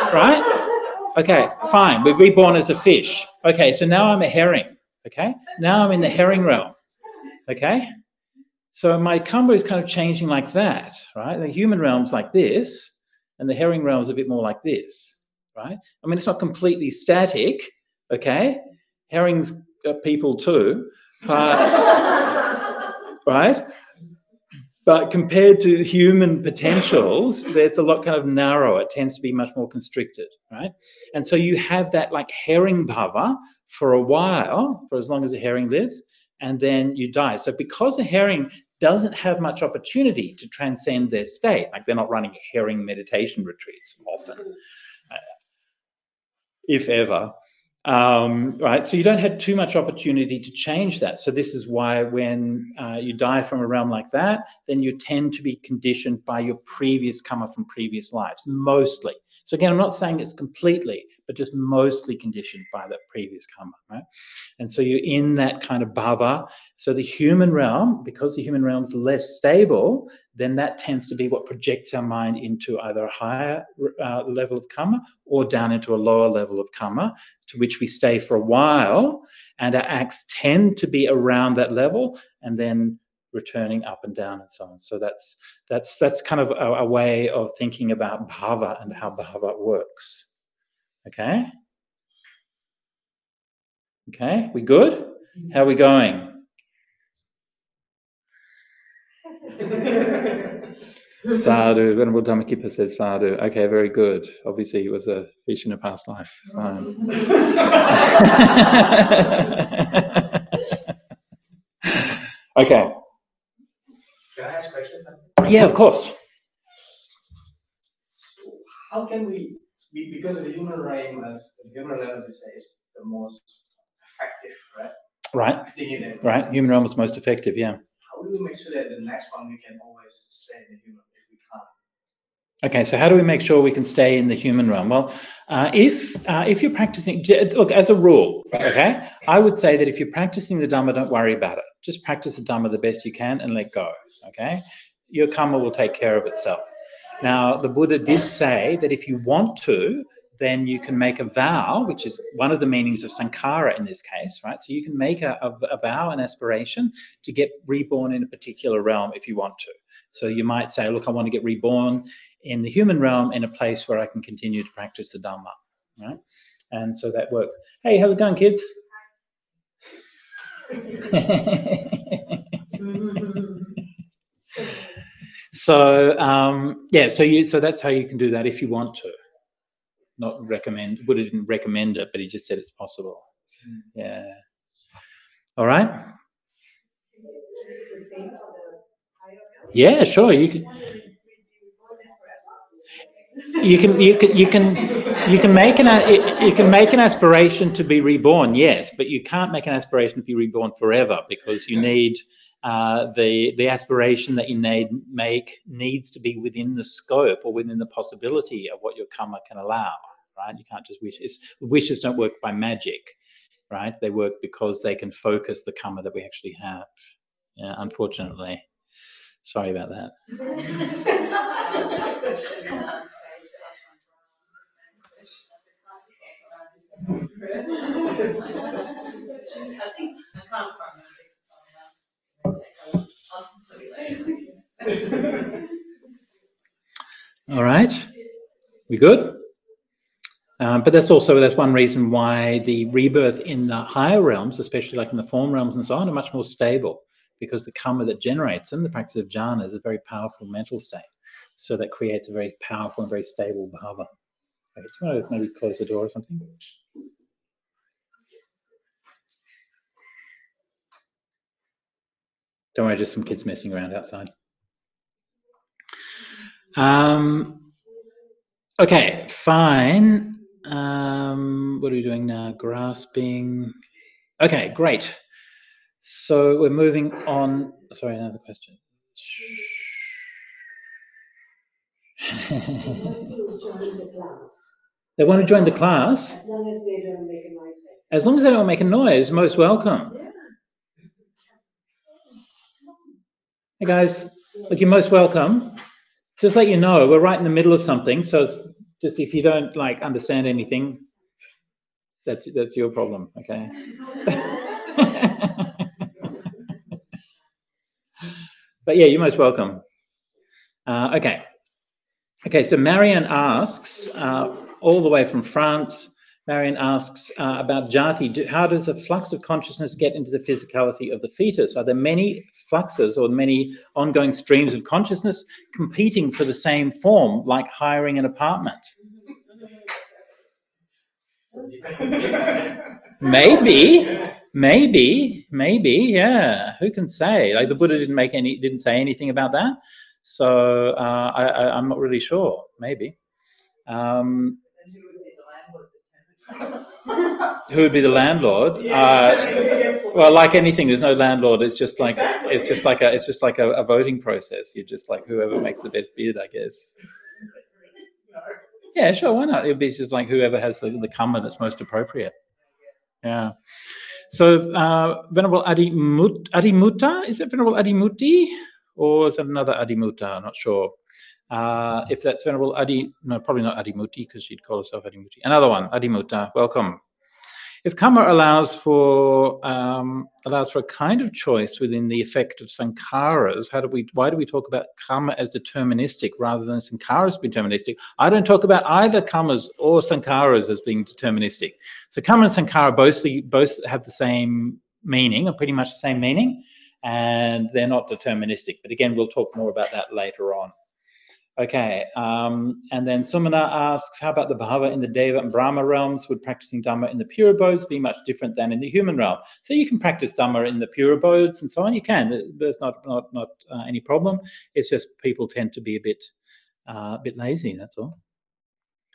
right? Okay, fine, we're reborn as a fish. Okay, so now I'm a herring, okay? Now I'm in the herring realm, okay? So my karma is kind of changing like that, right? The human realm's like this, and the herring realm's a bit more like this, right? I mean, it's not completely static, okay? Herrings are people too, but, right? But compared to human potentials, there's a lot kind of narrower. It tends to be much more constricted, right? And so you have that like herring bhava for a while, for as long as a herring lives, and then you die. So because a herring doesn't have much opportunity to transcend their state, like they're not running herring meditation retreats often, uh, if ever, um, right? So you don't have too much opportunity to change that. So this is why when uh, you die from a realm like that, then you tend to be conditioned by your previous karma from previous lives, mostly. So again, I'm not saying it's completely, but just mostly conditioned by that previous karma, right? And so you're in that kind of bhava. So the human realm, because the human realm is less stable, then that tends to be what projects our mind into either a higher uh, level of karma or down into a lower level of karma, to which we stay for a while, and our acts tend to be around that level and then returning up and down and so on. So that's that's that's kind of a, a way of thinking about bhava and how bhava works. Okay? Okay, we good? How are we going? Sadhu, Venerable Dhammakipa says sadhu. Okay, very good. Obviously he was a fish in a past life. Fine. Okay. Can I ask a question? Yeah, of course. How can we be- because the human realm, as the human realm, as you say, is the most effective, right? Right, Thing in it. right. Human realm is most effective, yeah. How do we make sure that the next one we can always stay in the human if we can't? Okay, so how do we make sure we can stay in the human realm? Well, uh, if uh, if you're practicing, look, as a rule, okay, I would say that if you're practicing the Dhamma, don't worry about it. Just practice the Dhamma the best you can and let go, okay? Your karma will take care of itself. Now, the Buddha did say that if you want to, then you can make a vow, which is one of the meanings of sankhara in this case, right? So you can make a, a, a vow, an aspiration to get reborn in a particular realm if you want to. So you might say, look, I want to get reborn in the human realm in a place where I can continue to practice the Dhamma, right? And so that works. Hey, how's it going, kids? So um, yeah, so you so that's how you can do that if you want to. Not recommend. Buddha didn't recommend it, but he just said it's possible. Yeah. All right. Yeah, sure. You can. You can. You can. You can. You can make an. You can make an aspiration to be reborn. Yes, but you can't make an aspiration to be reborn forever because you need. Uh, the the aspiration that you need make needs to be within the scope or within the possibility of what your karma can allow, right? You can't just wish. It's, wishes don't work by magic, right? They work because they can focus the karma that we actually have. Yeah, unfortunately. Sorry about that. All right, we good? Um, but that's also that's one reason why the rebirth in the higher realms, especially like in the form realms and so on, are much more stable because the karma that generates them, the practice of jhana, is a very powerful mental state. So that creates a very powerful and very stable bhava. Okay, do you want to maybe close the door or something? Don't worry, just some kids messing around outside. Um, okay, fine. Um, what are we doing now? Grasping. Okay, great. So we're moving on. Sorry, another question. They want to join the class. As long as they don't make a noise. As long as they don't make a noise, most welcome. Yeah. Hey guys, look, you're most welcome. Just let you know, we're right in the middle of something, so it's just if you don't like understand anything, that's that's your problem, okay? But yeah, you're most welcome. Uh, okay. Okay, so Marianne asks, uh, all the way from France, Marianne asks uh, about jati. Do, how does a flux of consciousness get into the physicality of the fetus? Are there many fluxes or many ongoing streams of consciousness competing for the same form, like hiring an apartment? Maybe, maybe, maybe, yeah. Who can say? Like the Buddha didn't make any, didn't say anything about that. So uh, I, I, I'm not really sure. Maybe. Um, who would be the landlord? Uh, well, like anything, there's no landlord. It's just like exactly. it's just like a it's just like a, a voting process. You're just like whoever makes the best bid, I guess. Yeah, sure. Why not? It'll be just like whoever has the, the karma that's most appropriate. Yeah. So uh, Venerable Adimut, Adimutta, is it Venerable Adimuti? Or is it another Adimutta? I'm not sure. Uh, if that's Venerable Adi, no, probably not Adimuti because she'd call herself Adimuti. Another one, Adimutta, welcome. If karma allows for um, allows for a kind of choice within the effect of sankharas, how do we? Why do we talk about karma as deterministic rather than sankharas deterministic? I don't talk about either karmas or sankharas as being deterministic. So karma and sankhara both both have the same meaning, or pretty much the same meaning, and they're not deterministic. But again, we'll talk more about that later on. Okay, um, and then Sumana asks, how about the bhava in the Deva and Brahma realms? Would practicing Dhamma in the pure abodes be much different than in the human realm? So you can practice Dhamma in the pure abodes and so on. You can. There's not not not uh, any problem. It's just people tend to be a bit uh, a bit lazy. That's all.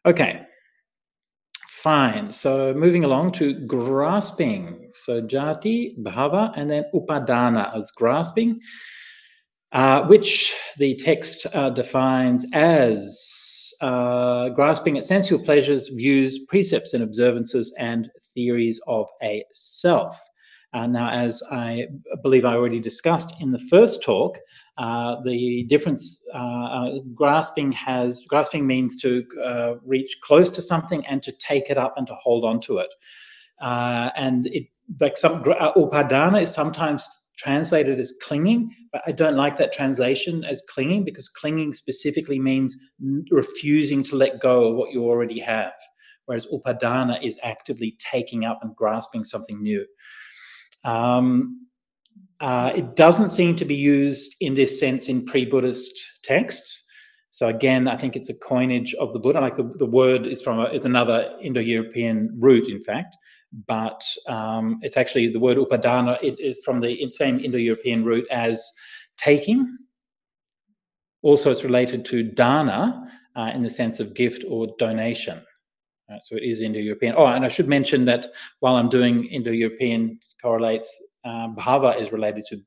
Okay. Fine. So moving along to grasping. So jati, bhava, and then upadana as grasping, uh, which the text uh, defines as uh, grasping at sensual pleasures, views, precepts and observances, and theories of a self. Uh, now, as I believe I already discussed in the first talk, uh, the difference, uh, uh, grasping has, grasping means to uh, reach close to something and to take it up and to hold on to it. Uh, and it, like some, uh, upadana is sometimes translated as clinging, but I don't like that translation as clinging, because clinging specifically means refusing to let go of what you already have, whereas upadana is actively taking up and grasping something new. Um, uh, it doesn't seem to be used in this sense in pre-Buddhist texts. So again, I think it's a coinage of the Buddha. Like the, the word is from a, it's another Indo-European root, in fact, but um, it's actually the word upadana. It is from the same Indo-European root as taking. Also, it's related to dana uh, in the sense of gift or donation. Uh, so it is Indo-European. Oh, and I should mention that while I'm doing Indo-European correlates, uh, bhava is related to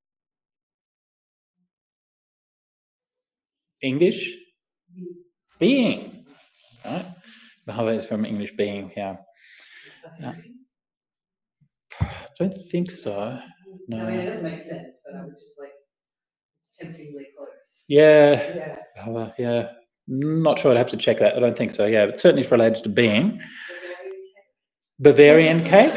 English being. Right? Bhava is from English being, yeah. Uh, I don't think so. No. I mean, it doesn't make sense, but I would just like, it's temptingly close. Yeah. Yeah. Bhava, yeah. Not sure. I'd have to check that. I don't think so. Yeah, but certainly it's related to being. Bavarian cake?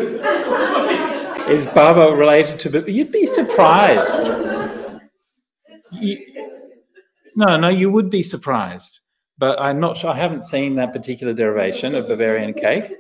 Is bhava related to? You'd be surprised. You, no, no, you would be surprised. But I'm not sure. I haven't seen that particular derivation of Bavarian cake.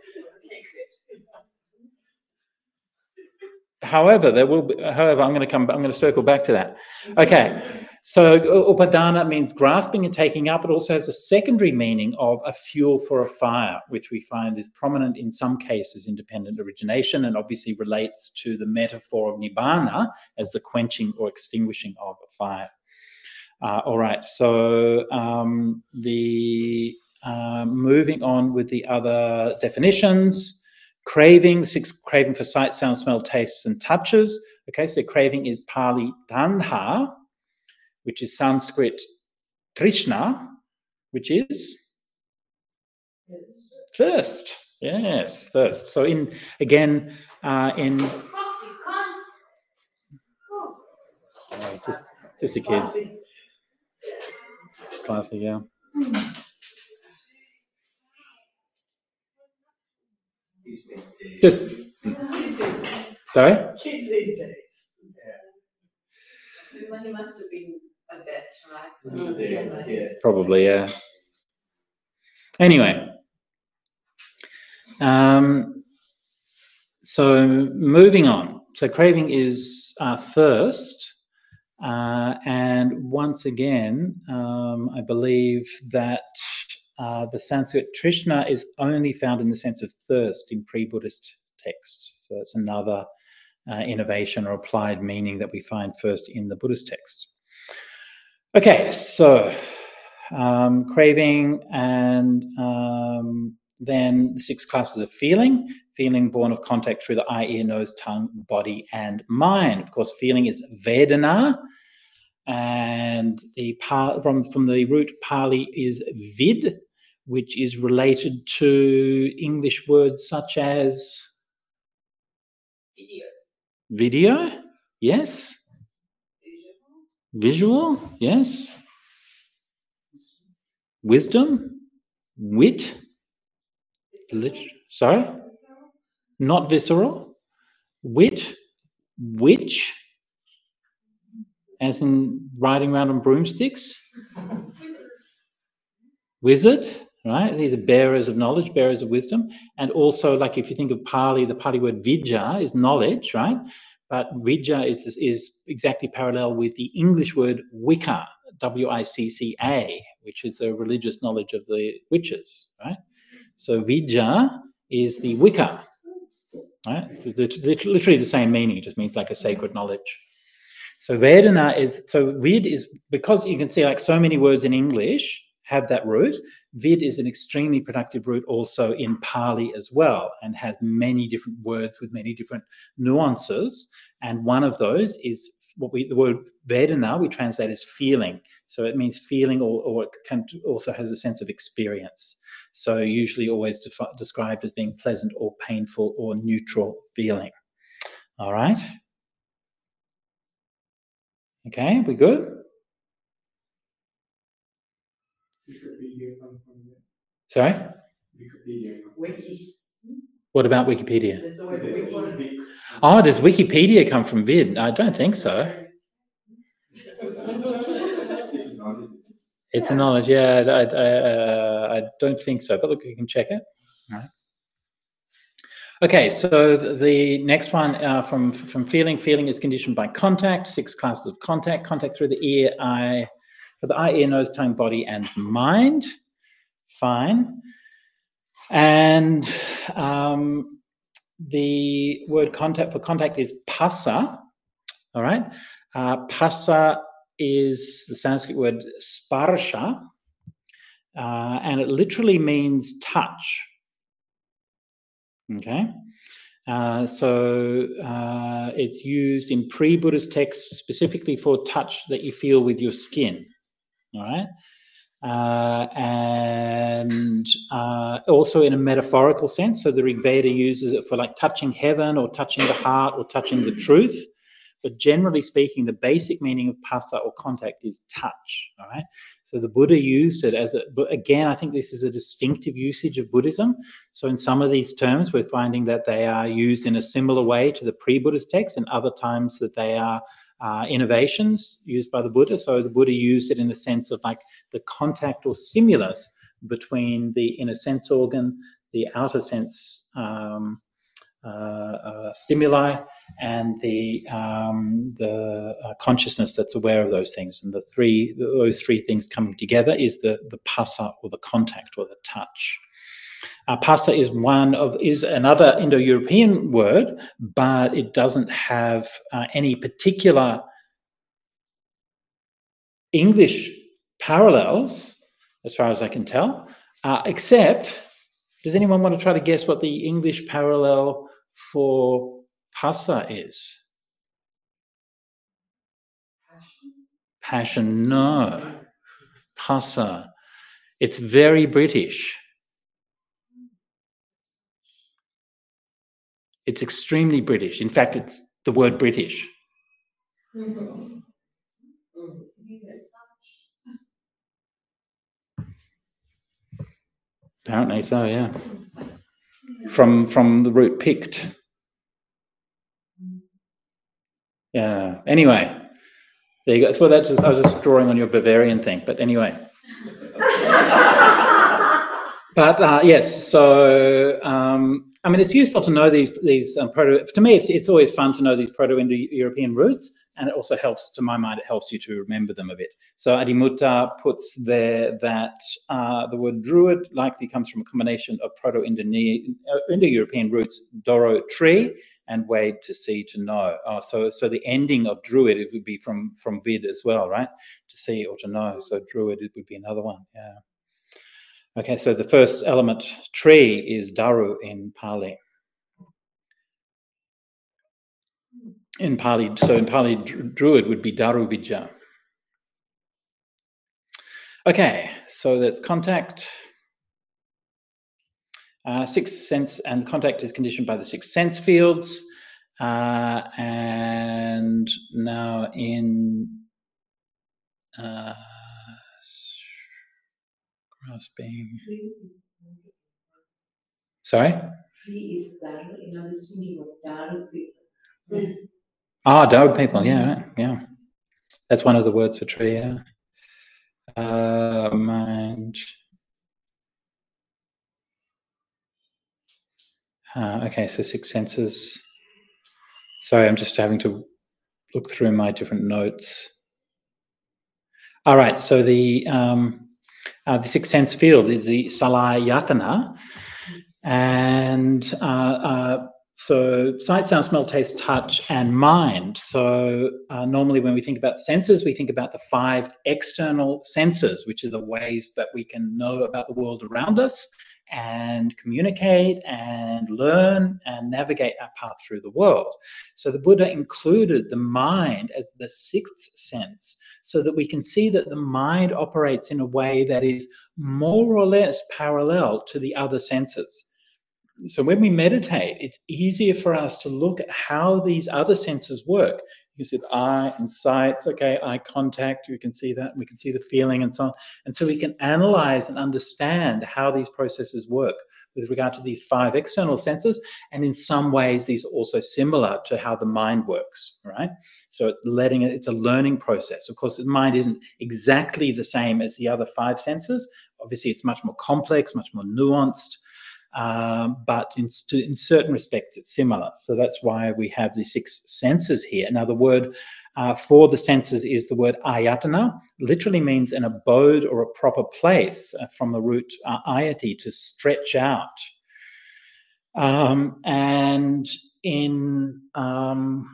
However, there will be. However, I'm going to come. I'm going to circle back to that. Okay. So upadana means grasping and taking up. It also has a secondary meaning of a fuel for a fire, which we find is prominent in some cases in dependent origination, and obviously relates to the metaphor of nibbana as the quenching or extinguishing of a fire. Uh, all right, so um, the uh, moving on with the other definitions. Craving, six, craving for sight, sound, smell, tastes, and touches. Okay, so craving is Pali tanha, which is Sanskrit trishna, which is thirst. Yes, thirst. So in again uh, in oh, it's just just a kid. Classy, yeah. Just sorry. Kids these days. Well, he must have been a bit, right? Mm, yeah, yeah. Probably, yeah. Anyway, um, so moving on. So craving is uh, thirst, uh, and once again, um, I believe that uh, the Sanskrit trishna is only found in the sense of thirst in pre-Buddhist texts. So it's another uh, innovation or applied meaning that we find first in the Buddhist text. Okay, so um, craving, and um, then the six classes of feeling. Feeling born of contact through the eye, ear, nose, tongue, body, and mind. Of course, feeling is Vedana, and the from from the root Pali is vid, which is related to English words such as Video. video. Yes. Visual, yes. Wisdom, wit, lit- sorry, not visceral. Wit, witch, as in riding around on broomsticks. Wizard, right? These are bearers of knowledge, bearers of wisdom. And also, like if you think of Pali, the Pali word vidya is knowledge, right? But vidya is, is exactly parallel with the English word Wicca, W I C C A, which is the religious knowledge of the witches, right? So vidya is the Wicca, right? It's literally the same meaning. It just means like a sacred knowledge. So Vedana is, so Ved is, because you can see like so many words in English have that root. Vid is an extremely productive root also in Pali as well, and has many different words with many different nuances. And one of those is what we, the word Vedana, we translate as feeling. So it means feeling, or, or it can also has a sense of experience. So usually always defi- described as being pleasant or painful or neutral feeling. All right. Okay, we good? Sorry? Wiki. What about Wikipedia? There's the word wiki. Oh, does Wikipedia come from vid? I don't think so. It's a knowledge, yeah. I, I, uh, I don't think so, but look, you can check it. All right. Okay, so the next one uh, from, from feeling. Feeling is conditioned by contact, six classes of contact. Contact through the ear, eye, for the eye, ear, nose, tongue, body, and mind. Fine. And um, the word contact for contact is phassa, all right? Uh, phassa is the Sanskrit word sparsha, uh, and it literally means touch, okay? Uh, so uh, it's used in pre-Buddhist texts specifically for touch that you feel with your skin, all right? Uh, and uh, also in a metaphorical sense. So the Rig Veda uses it for like touching heaven or touching the heart or touching the truth. But generally speaking, the basic meaning of phassa or contact is touch. All right. So the Buddha used it as a, but again, I think this is a distinctive usage of Buddhism. So in some of these terms, we're finding that they are used in a similar way to the pre-Buddhist text, and other times that they are uh, innovations used by the Buddha. So the Buddha used it in the sense of like the contact or stimulus between the inner sense organ, the outer sense um, Uh, uh, stimuli, and the um, the uh, consciousness that's aware of those things, and the three those three things coming together is the the phassa, or the contact, or the touch. Uh, phassa is one of is another Indo-European word, but it doesn't have uh, any particular English parallels, as far as I can tell, uh, except. Does anyone want to try to guess what the English parallel for phassa is? Passion. Passion, no. Phassa. It's very British. It's extremely British. In fact, it's the word British. Apparently so, yeah. From from the root picked. Yeah. Anyway, there you go. Well, that's just, I was just drawing on your Bavarian thing, but anyway. But uh, yes, so um, I mean, it's useful to know these these um, proto. To me, it's it's always fun to know these Proto-Indo-European roots, and it also helps, to my mind, it helps you to remember them a bit. So Adimutta puts there that uh, the word druid likely comes from a combination of Proto-Indo-European roots, doro, tree, and wade, to see, to know. Uh, so so the ending of druid, it would be from from vid as well, right? To see or to know. So druid, it would be another one. Yeah. Okay, so the first element, tree, is daru in Pali. In Pali, so in Pali, druid would be daru vidya. Okay, so that's contact. Uh, sixth sense, and contact is conditioned by the six sense fields. Uh, and now in uh, grasping. Sorry? Tree is Daru, you know, this meaning of Daru people. Ah, Daru people, yeah, right, yeah. That's one of the words for tree, yeah. Uh, mind. Uh, okay, so six senses. Sorry, I'm just having to look through my different notes. All right, so the um, uh, the sixth sense field is the salayatana, and uh, uh, So sight, sound, smell, taste, touch, and mind. So uh, normally when we think about senses, we think about the five external senses, which are the ways that we can know about the world around us and communicate and learn and navigate our path through the world. So the Buddha included the mind as the sixth sense so that we can see that the mind operates in a way that is more or less parallel to the other senses. So when we meditate, it's easier for us to look at how these other senses work. You see the eye and sight, okay, eye contact, you can see that, we can see the feeling and so on. And so we can analyze and understand how these processes work with regard to these five external senses. And in some ways, these are also similar to how the mind works, right? So it's letting it, it's a learning process. Of course, the mind isn't exactly the same as the other five senses. Obviously, it's much more complex, much more nuanced. Um, but in, in certain respects, it's similar. So that's why we have the six senses here. Now, the word uh, for the senses is the word ayatana. Literally means an abode or a proper place, uh, from the root uh, ayati, to stretch out. Um, and in um,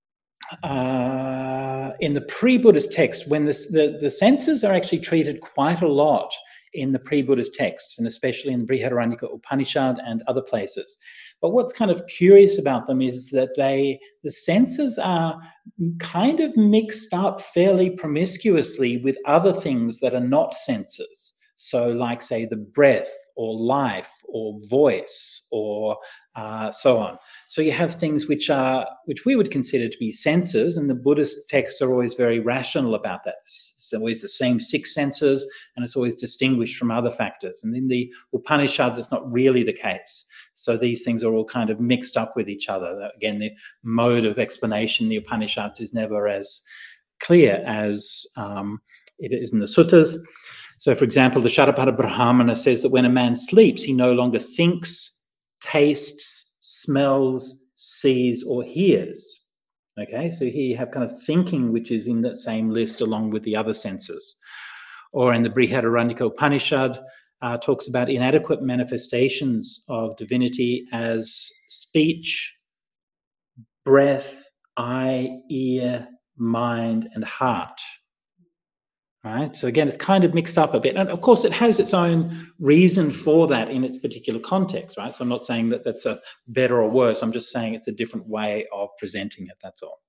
uh, in the pre-Buddhist text, when this, the, the senses are actually treated quite a lot in the pre-Buddhist texts, and especially in the Brihadaranyaka Upanishad and other places. But what's kind of curious about them is that they, the senses are kind of mixed up fairly promiscuously with other things that are not senses. So like, say, the breath or life or voice or uh, so on. So you have things which are, which we would consider to be senses, and the Buddhist texts are always very rational about that. It's always the same six senses, and it's always distinguished from other factors. And in the Upanishads, it's not really the case. So these things are all kind of mixed up with each other. Again, the mode of explanation in the Upanishads is never as clear as um, it is in the suttas. So, for example, the Shatapada Brahmana says that when a man sleeps, he no longer thinks, tastes, smells, sees, or hears. Okay, so here you have kind of thinking, which is in that same list along with the other senses. Or in the Brihadaranyaka Upanishad, uh, talks about inadequate manifestations of divinity as speech, breath, eye, ear, mind, and heart. Right. So again, it's kind of mixed up a bit. And of course, it has its own reason for that in its particular context, right? So I'm not saying that that's a better or worse. I'm just saying it's a different way of presenting it. That's all.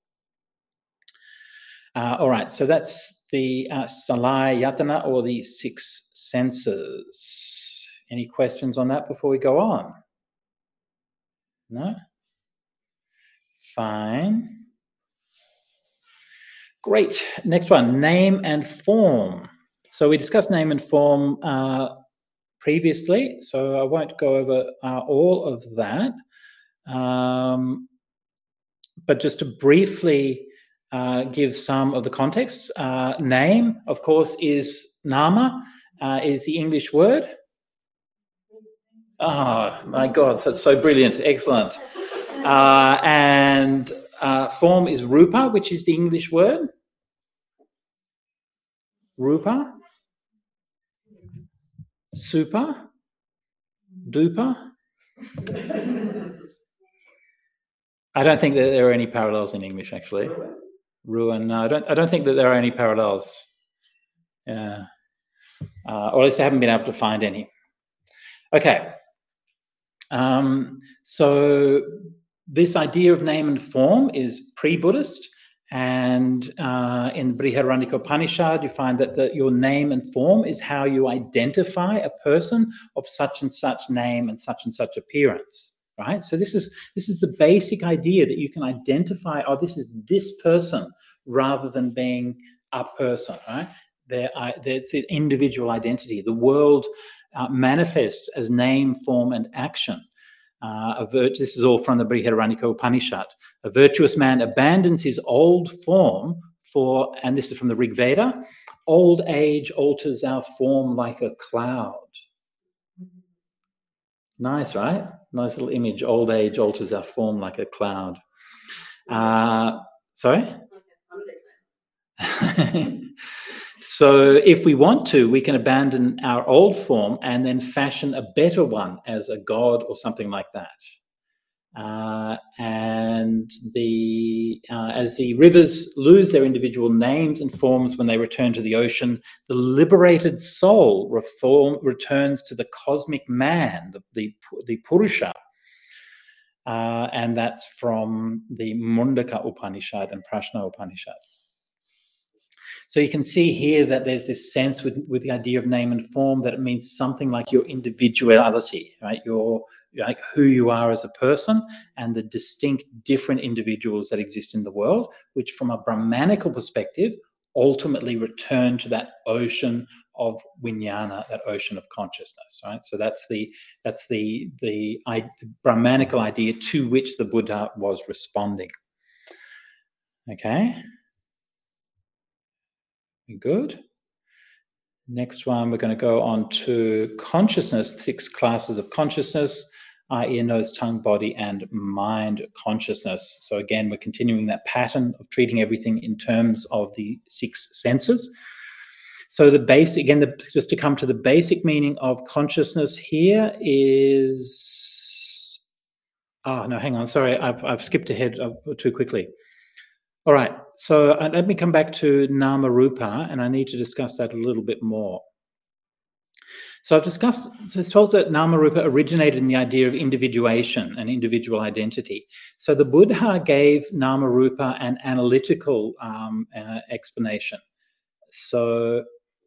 Uh, all right. So that's the uh, Salayatana, or the six senses. Any questions on that before we go on? No? Fine. Great. Next one, name and form. So we discussed name and form uh, previously, so I won't go over uh, all of that. Um, but just to briefly uh, give some of the context, uh, name, of course, is nama, uh, is the English word. Oh, my God, that's so brilliant. Excellent. Uh, and Uh, form is rupa, which is the English word. Rupa. Super. Duper. I don't think that there are any parallels in English, actually. Ruin. No, I don't. I don't think that there are any parallels. Yeah. Uh, or at least I haven't been able to find any. Okay. Um, so. This idea of name and form is pre-Buddhist, and uh, in Brihadaranyaka Upanishad, you find that the, your name and form is how you identify a person of such and such name and such and such appearance, right? So this is this is the basic idea that you can identify, oh, this is this person, rather than being a person, right? There, there's an individual identity. The world uh, manifests as name, form, and action. Uh, a virt- this is all from the Brihadaranyaka Upanishad. A virtuous man abandons his old form for, and this is from the Rig Veda, old age alters our form like a cloud. Nice, right? Nice little image. Old age alters our form like a cloud. Uh, sorry? So if we want to, we can abandon our old form and then fashion a better one as a god or something like that. Uh, and the uh, as the rivers lose their individual names and forms when they return to the ocean, the liberated soul reform returns to the cosmic man, the the, the Purusha, uh, and that's from the Mundaka Upanishad and Prashna Upanishad. So you can see here that there's this sense with, with the idea of name and form that it means something like your individuality, right? Your like who you are as a person and the distinct different individuals that exist in the world, which from a Brahmanical perspective ultimately return to that ocean of vijnana, that ocean of consciousness, right? So that's the that's the the, the Brahmanical idea to which the Buddha was responding. Okay. Good. Next one, we're going to go on to consciousness, six classes of consciousness, eye, ear, nose, tongue, body, and mind consciousness. So again, we're continuing that pattern of treating everything in terms of the six senses. So the basic, again, the, just to come to the basic meaning of consciousness here is, oh, no, hang on, sorry, I've, I've skipped ahead too quickly. All right, so uh, let me come back to Nama Rupa, and I need to discuss that a little bit more. So I've discussed, it's told that Nama Rupa originated in the idea of individuation and individual identity. So the Buddha gave Nama Rupa an analytical um, uh, explanation. So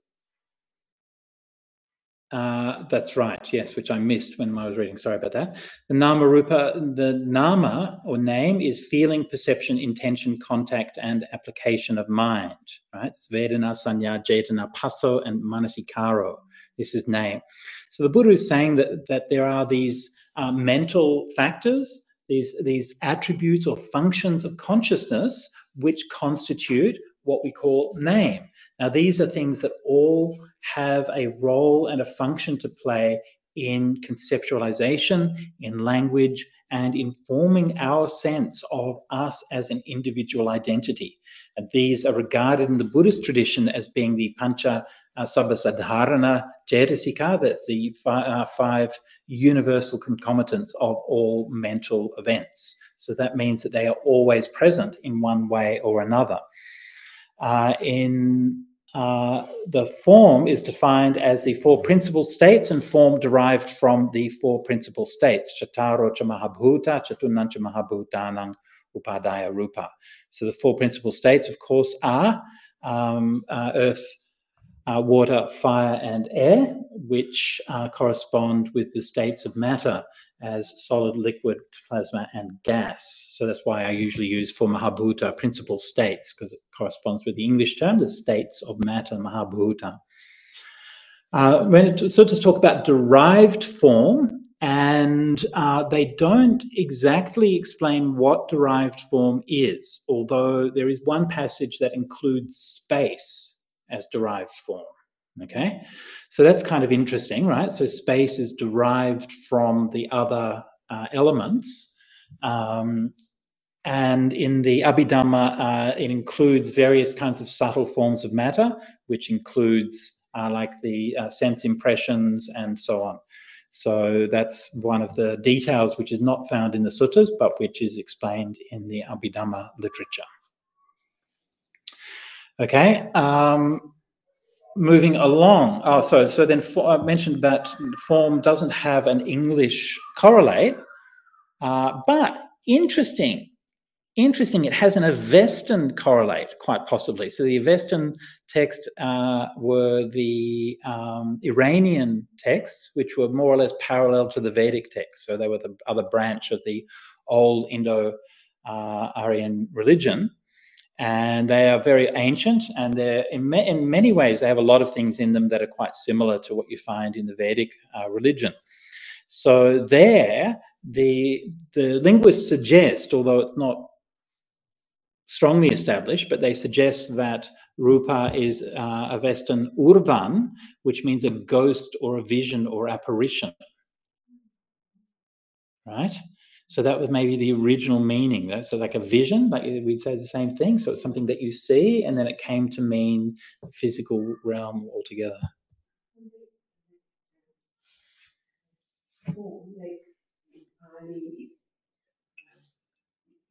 Uh, that's right, yes, which I missed when I was reading. Sorry about that. The Nama Rupa, the Nama or name is feeling, perception, intention, contact, and application of mind, right? It's Vedana, Sanya, Cetana, Passo, and Manasikaro. This is name. So the Buddha is saying that, that there are these uh, mental factors, these, these attributes or functions of consciousness which constitute what we call name. Now, these are things that all have a role and a function to play in conceptualization, in language, and in forming our sense of us as an individual identity. And these are regarded in the Buddhist tradition as being the Pancha uh, Sabbasadharana Cetasika, that's the fi- uh, five universal concomitants of all mental events. So that means that they are always present in one way or another. Uh, in uh, the form is defined as the four principal states, and form derived from the four principal states, Chataro cha Mahabhuta, Chatunam cha Mahabhutanam Upadaya Rupa. So the four principal states, of course, are um, uh, earth, uh, water, fire, and air, which uh, correspond with the states of matter as solid, liquid, plasma, and gas. So that's why I usually use for Mahabhuta principal states, because it corresponds with the English term, the states of matter, Mahabhuta. Uh, when it, so to talk about derived form, and uh, they don't exactly explain what derived form is, although there is one passage that includes space as derived form. Okay, so that's kind of interesting, right? So space is derived from the other uh, elements. Um, and in the Abhidhamma, uh, it includes various kinds of subtle forms of matter, which includes uh, like the uh, sense impressions and so on. So that's one of the details which is not found in the suttas, but which is explained in the Abhidhamma literature. Okay. Um, Moving along, oh, so so then for, I mentioned that form doesn't have an English correlate, uh, but interesting, interesting, it has an Avestan correlate, quite possibly. So the Avestan texts uh, were the um, Iranian texts, which were more or less parallel to the Vedic texts. So they were the other branch of the old Indo-Aryan uh, religion. And they are very ancient, and they're in, ma- in many ways they have a lot of things in them that are quite similar to what you find in the Vedic uh, religion. So there, the the linguists suggest, although it's not strongly established, but they suggest that Rupa is uh, Avestan Urvan, which means a ghost or a vision or apparition, right? So that was maybe the original meaning. So like a vision, like we'd say the same thing. So it's something that you see, and then it came to mean physical realm altogether. Oh, like, I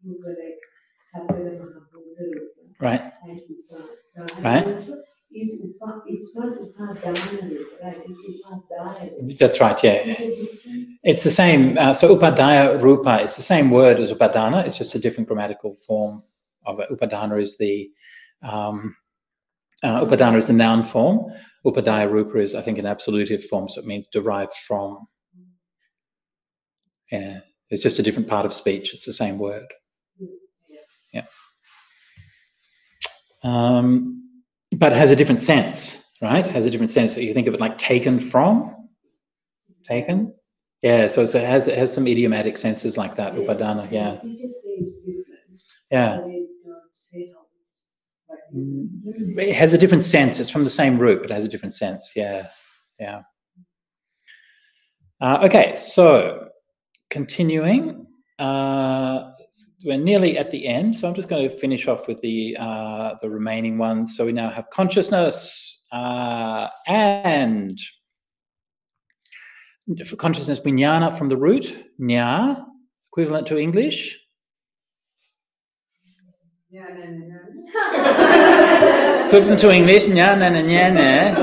Rupa like Satyada Mahabuddha Rupa. Right. And Upadana. Right. Is Upa, it's not Upadana Rupa, right? It's Upadaya. That's right, yeah. Is it different? It's the same. Uh, so Upadaya Rupa is the same word as Upadana. It's just a different grammatical form of it. Upadana is the um, uh, Upadana is the noun form. Upadaya Rupa is, I think, an absolutive form, so it means derived from. Yeah, it's just a different part of speech. It's the same word. Yeah. Um, but it has a different sense, right? It has a different sense. So you think of it like taken from, taken. Yeah, so it's, it has it has some idiomatic senses like that. Upadana. Yeah. You just say it's different. Yeah. But it don't say how. But Mm, It has a different sense. It's from the same root, but it has a different sense. Yeah, yeah. Uh, okay, so continuing, uh, we're nearly at the end, so I'm just going to finish off with the uh, the remaining ones. So we now have consciousness uh, and for consciousness, vijnana from the root, nya, equivalent to English. Yeah, no, no, no. Equivalent to English, nya, na, na, nya,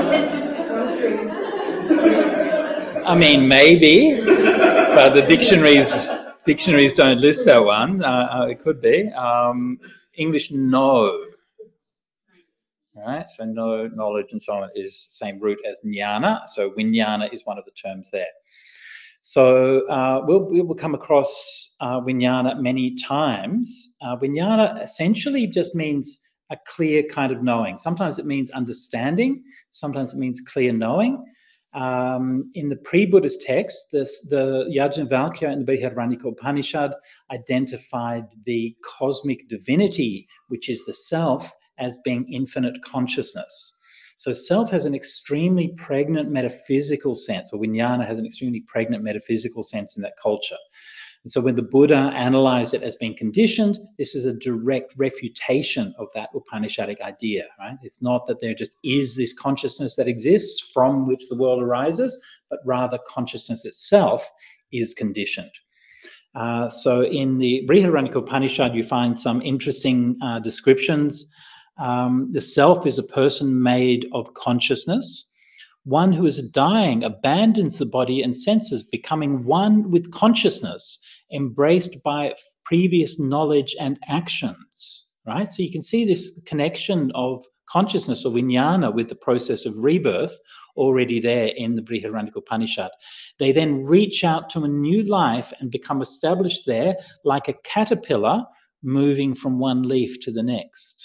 na. I mean, maybe, but the dictionaries dictionaries don't list that one. Uh, uh, it could be. Um, English, no. Right, so no knowledge and so on is the same root as jnana. So vijnana is one of the terms there. So uh, we'll, we will come across uh, vijnana many times. Uh, vijnana essentially just means a clear kind of knowing. Sometimes it means understanding. Sometimes it means clear knowing. Um, in the pre-Buddhist text, this, the Yajnavalkya and the Brihadaranyaka Upanishad identified the cosmic divinity, which is the self, as being infinite consciousness. So self has an extremely pregnant metaphysical sense, or vijnana has an extremely pregnant metaphysical sense in that culture. And so when the Buddha analyzed it as being conditioned, this is a direct refutation of that Upanishadic idea, right? It's not that there just is this consciousness that exists from which the world arises, but rather consciousness itself is conditioned. Uh, so in the Brihadaranyaka Upanishad, you find some interesting uh, descriptions. Um, the self is a person made of consciousness. One who is dying abandons the body and senses, becoming one with consciousness, embraced by previous knowledge and actions, right? So you can see this connection of consciousness or vijnana with the process of rebirth already there in the Brihadaranyaka Upanishad. They then reach out to a new life and become established there like a caterpillar moving from one leaf to the next.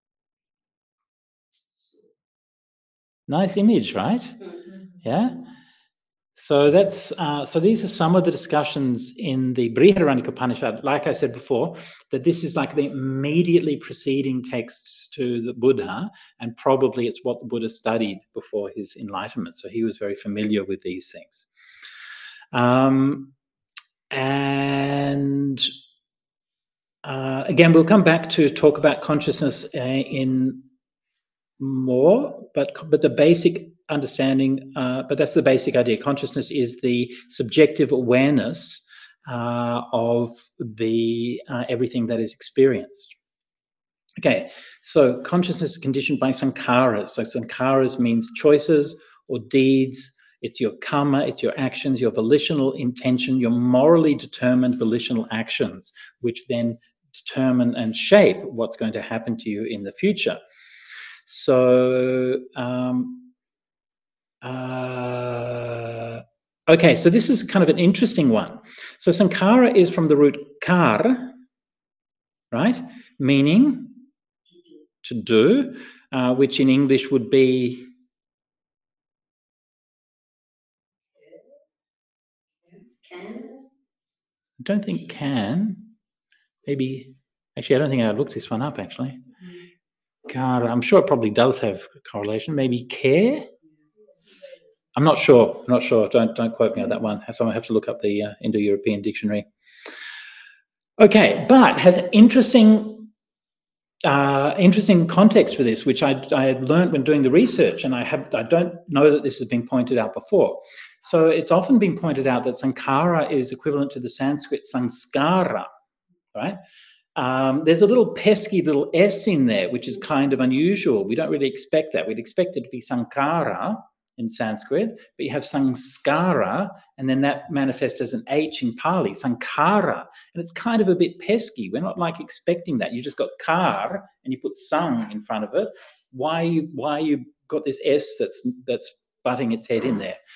Nice image, right? Mm-hmm. Yeah. So that's uh, so these are some of the discussions in the Brihadaranyaka Upanishad. Like I said before, that this is like the immediately preceding texts to the Buddha, and probably it's what the Buddha studied before his enlightenment. So he was very familiar with these things. Um, and uh, again, we'll come back to talk about consciousness uh, in more, but but the basic understanding, uh, but that's the basic idea. Consciousness is the subjective awareness uh, of the uh, everything that is experienced. Okay, so consciousness is conditioned by sankharas. So sankharas means choices or deeds. It's your karma, it's your actions, your volitional intention, your morally determined volitional actions, which then determine and shape what's going to happen to you in the future. So, um, uh, okay, so this is kind of an interesting one. So sankhara is from the root kar, right? Meaning to do, uh, which in English would be Can? I don't think can. Maybe, actually, I don't think I looked this one up, actually. Kara, I'm sure it probably does have correlation. Maybe care? I'm not sure. I'm not sure. Don't don't quote me on that one. So I have to look up the uh, Indo-European dictionary. Okay, but has interesting uh, interesting context for this, which I I had learned when doing the research, and I have I don't know that this has been pointed out before. So it's often been pointed out that sankhara is equivalent to the Sanskrit sanskara, right? Um, there's a little pesky little S in there, which is kind of unusual. We don't really expect that. We'd expect it to be Sankara in Sanskrit, but you have Sanskara, and then that manifests as an H in Pali, Sankara, and it's kind of a bit pesky. We're not like expecting that. You just got kar, and you put sang in front of it. Why you why you got this S that's that's butting its head in there?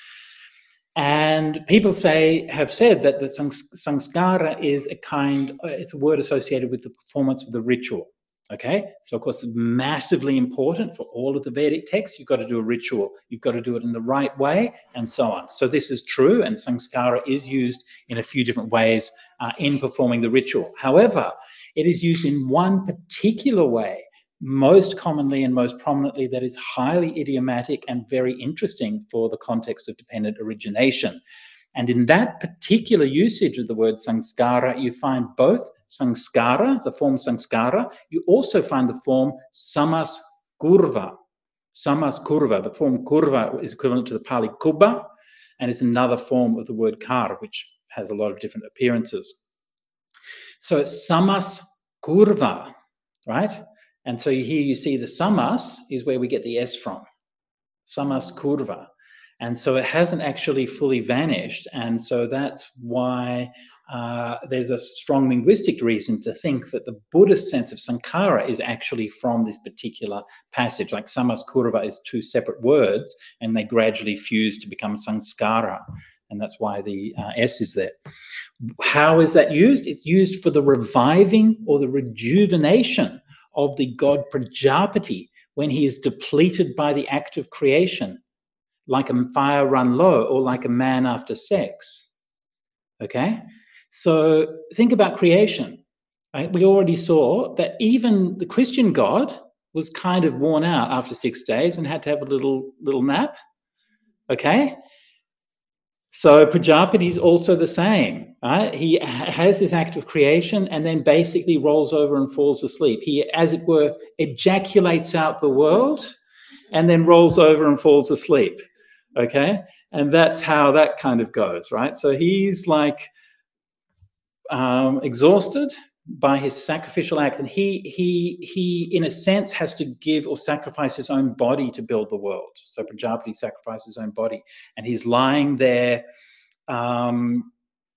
And people say have said that the sanskara is a kind, it's a word associated with the performance of the ritual. Okay, so of course it's massively important for all of the Vedic texts. You've got to do a ritual, you've got to do it in the right way, and so on. So this is true, and sanskara is used in a few different ways uh, in performing the ritual. However, it is used in one particular way, most commonly and most prominently, that is highly idiomatic and very interesting for the context of dependent origination. And in that particular usage of the word sanskara, you find both sanskara, the form sanskara, you also find the form samas kurva. Samas kurva, the form kurva is equivalent to the Pali kubba, and it's another form of the word kar, which has a lot of different appearances. So it's samas kurva, right? And so here you see the samas is where we get the S from, samas kurva. And so it hasn't actually fully vanished. And so that's why uh, there's a strong linguistic reason to think that the Buddhist sense of sankara is actually from this particular passage. Like samas kurva is two separate words, and they gradually fuse to become sanskara. And that's why the uh, S is there. How is that used? It's used for the reviving or the rejuvenation of the god Prajapati when he is depleted by the act of creation, like a fire run low or like a man after sex. Okay? So think about creation. Right? We already saw that even the Christian God was kind of worn out after six days and had to have a little, little nap. Okay? So Prajapati is also the same, right? He has this act of creation and then basically rolls over and falls asleep. He, as it were, ejaculates out the world and then rolls over and falls asleep, okay? And that's how that kind of goes, right? So he's like um, exhausted by his sacrificial act, and he, he, he, in a sense, has to give or sacrifice his own body to build the world. So Prajapati sacrifices his own body, and he's lying there um,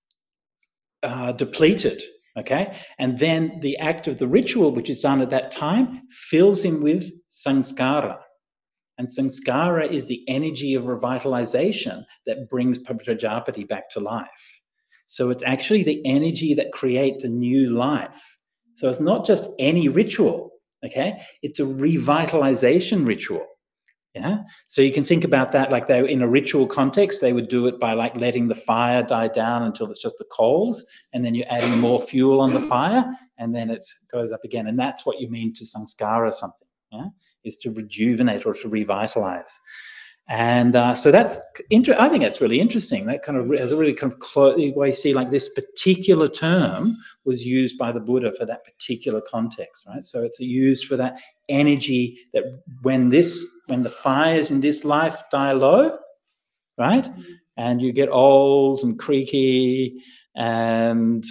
uh, depleted, okay? And then the act of the ritual, which is done at that time, fills him with sanskara. And sanskara is the energy of revitalization that brings Prajapati back to life. So it's actually the energy that creates a new life. So it's not just any ritual, okay? It's a revitalization ritual, yeah? So you can think about that like they, in a ritual context, they would do it by like letting the fire die down until it's just the coals, and then you're adding more fuel on the fire, and then it goes up again. And that's what you mean to sanskara something, yeah? Is to rejuvenate or to revitalize. And uh, so that's, inter- I think that's really interesting. That kind of has a really kind of close way you see like this particular term was used by the Buddha for that particular context, right? So it's used for that energy that when this, when the fires in this life die low, right? And you get old and creaky and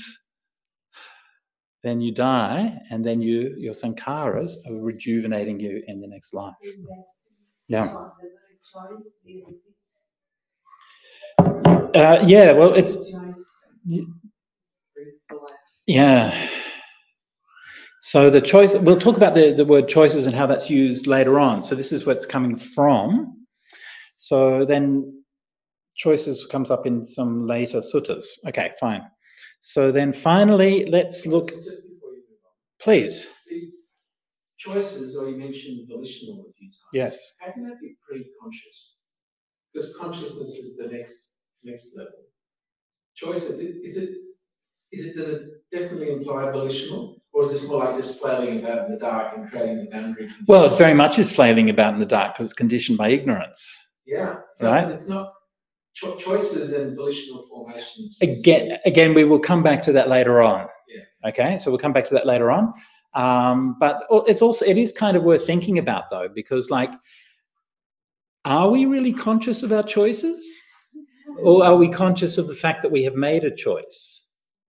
then you die, and then you, your sankharas are rejuvenating you in the next life. Yeah. Uh, yeah, well, it's, yeah. So the choice, we'll talk about the, the word choices and how that's used later on. So this is where it's coming from. So then choices comes up in some later suttas. Okay, fine. So then finally, let's look, Just before you move on. please. The choices, or you mentioned volitional a few times. Yes. How can that be pre-conscious? Because consciousness is the next next level. Choices, is it, is it, does it definitely imply volitional? Or is this more like just flailing about in the dark and creating the boundary conditions? Well, it very much is flailing about in the dark because it's conditioned by ignorance. Yeah. So Right. it's not cho- choices and volitional formations. Again, again, we will come back to that later on. Yeah. Okay, so we'll come back to that later on. Um, but it's also, it is kind of worth thinking about though, because like, are we really conscious of our choices? Or are we conscious of the fact that we have made a choice?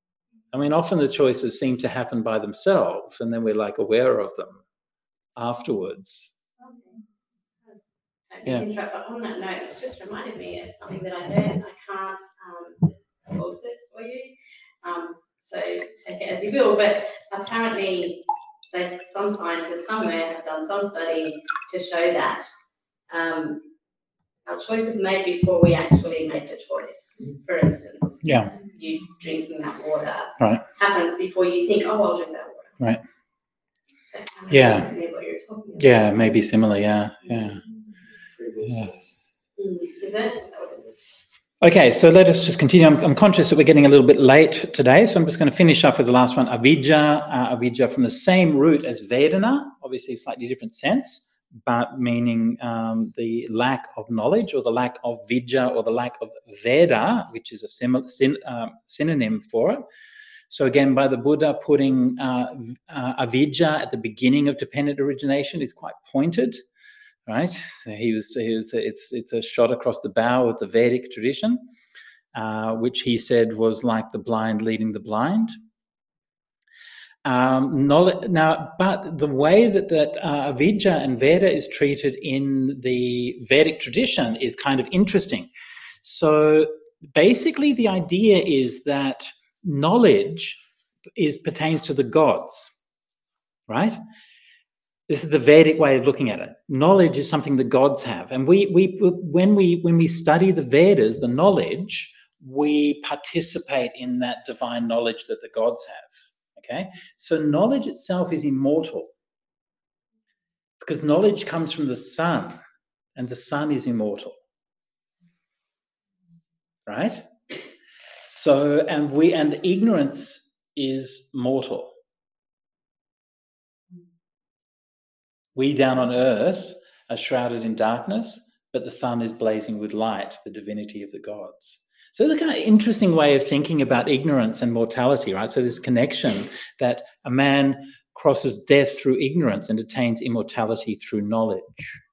I mean, often the choices seem to happen by themselves, and then we're like aware of them afterwards. Don't Yeah. mean to interrupt, but on that note, it's just reminded me of something that I learned. I can't um, source it for you, um, so take it as you will. But apparently, like some scientists somewhere have done some study to show that um, our choice is made before we actually make the choice. For instance, Yeah. you drinking that water Right. happens before you think, oh, I'll drink that water. Right. That kind of Yeah. reminds me of what you're talking about. Yeah, maybe similar. Yeah, yeah. Yeah. Mm, is that? is that what it is? Okay, so let us just continue. I'm, I'm conscious that we're getting a little bit late today, so I'm just going to finish off with the last one, avidya. Uh, avidya from the same root as Vedana, obviously a slightly different sense, but meaning um, the lack of knowledge or the lack of vidya or the lack of Veda, which is a sim- syn- um, synonym for it. So again, by the Buddha putting uh, uh, avidya at the beginning of dependent origination is quite pointed. Right, so he was. He was. It's it's a shot across the bow of the Vedic tradition, uh, which he said was like the blind leading the blind. Um, knowledge, now, but the way that that uh, avidya and Veda is treated in the Vedic tradition is kind of interesting. So basically, the idea is that knowledge is pertains to the gods, right? This is the Vedic way of looking at it. Knowledge is something the gods have, and we we when we when we study the Vedas, the knowledge, we participate in that divine knowledge that the gods have. Okay, so knowledge itself is immortal because knowledge comes from the sun, and the sun is immortal, right? So and we and ignorance is mortal. We down on earth are shrouded in darkness, but the sun is blazing with light, the divinity of the gods. So it's a kind of interesting way of thinking about ignorance and mortality, right? So this connection that a man crosses death through ignorance and attains immortality through knowledge.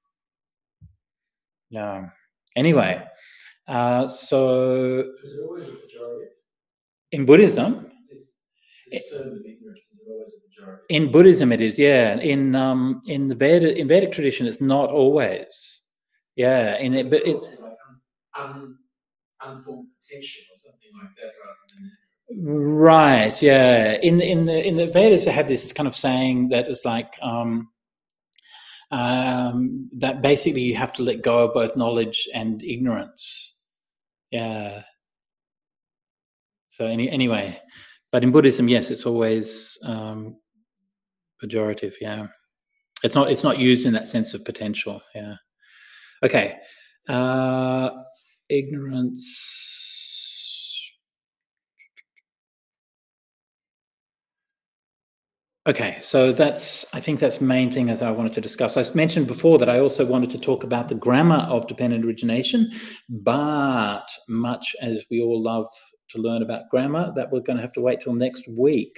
Yeah. Anyway, uh, so Is it always a majority? in Buddhism, This, this term of ignorance is always a majority. in Buddhism it is, yeah. In um in the Vedic in Vedic tradition, it's not always. Yeah, in it, but it's like un, un, unformed potential or something like that, rather than right. Yeah, in the in the in the Vedas, they have this kind of saying that it's like um, um, that basically you have to let go of both knowledge and ignorance. Yeah. So any anyway, but in Buddhism, yes, it's always um, pejorative. Yeah, it's not it's not used in that sense of potential. Yeah. Okay. Uh, ignorance. Okay, so that's, I think that's the main thing as I wanted to discuss. I mentioned before that I also wanted to talk about the grammar of dependent origination, but much as we all love to learn about grammar, that we're going to have to wait till next week.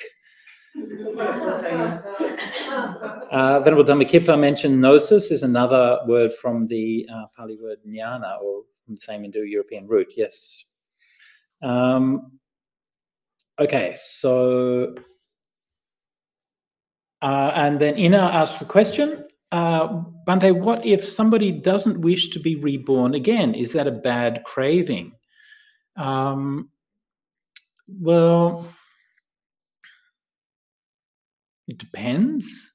Uh, Venerable Dhammakippa mentioned gnosis is another word from the uh, Pali word jnana, or from the same Indo-European root, yes. Um, okay, so... Uh, and then Ina asks the question, uh, Bhante, what if somebody doesn't wish to be reborn again? Is that a bad craving? Um, well, it depends.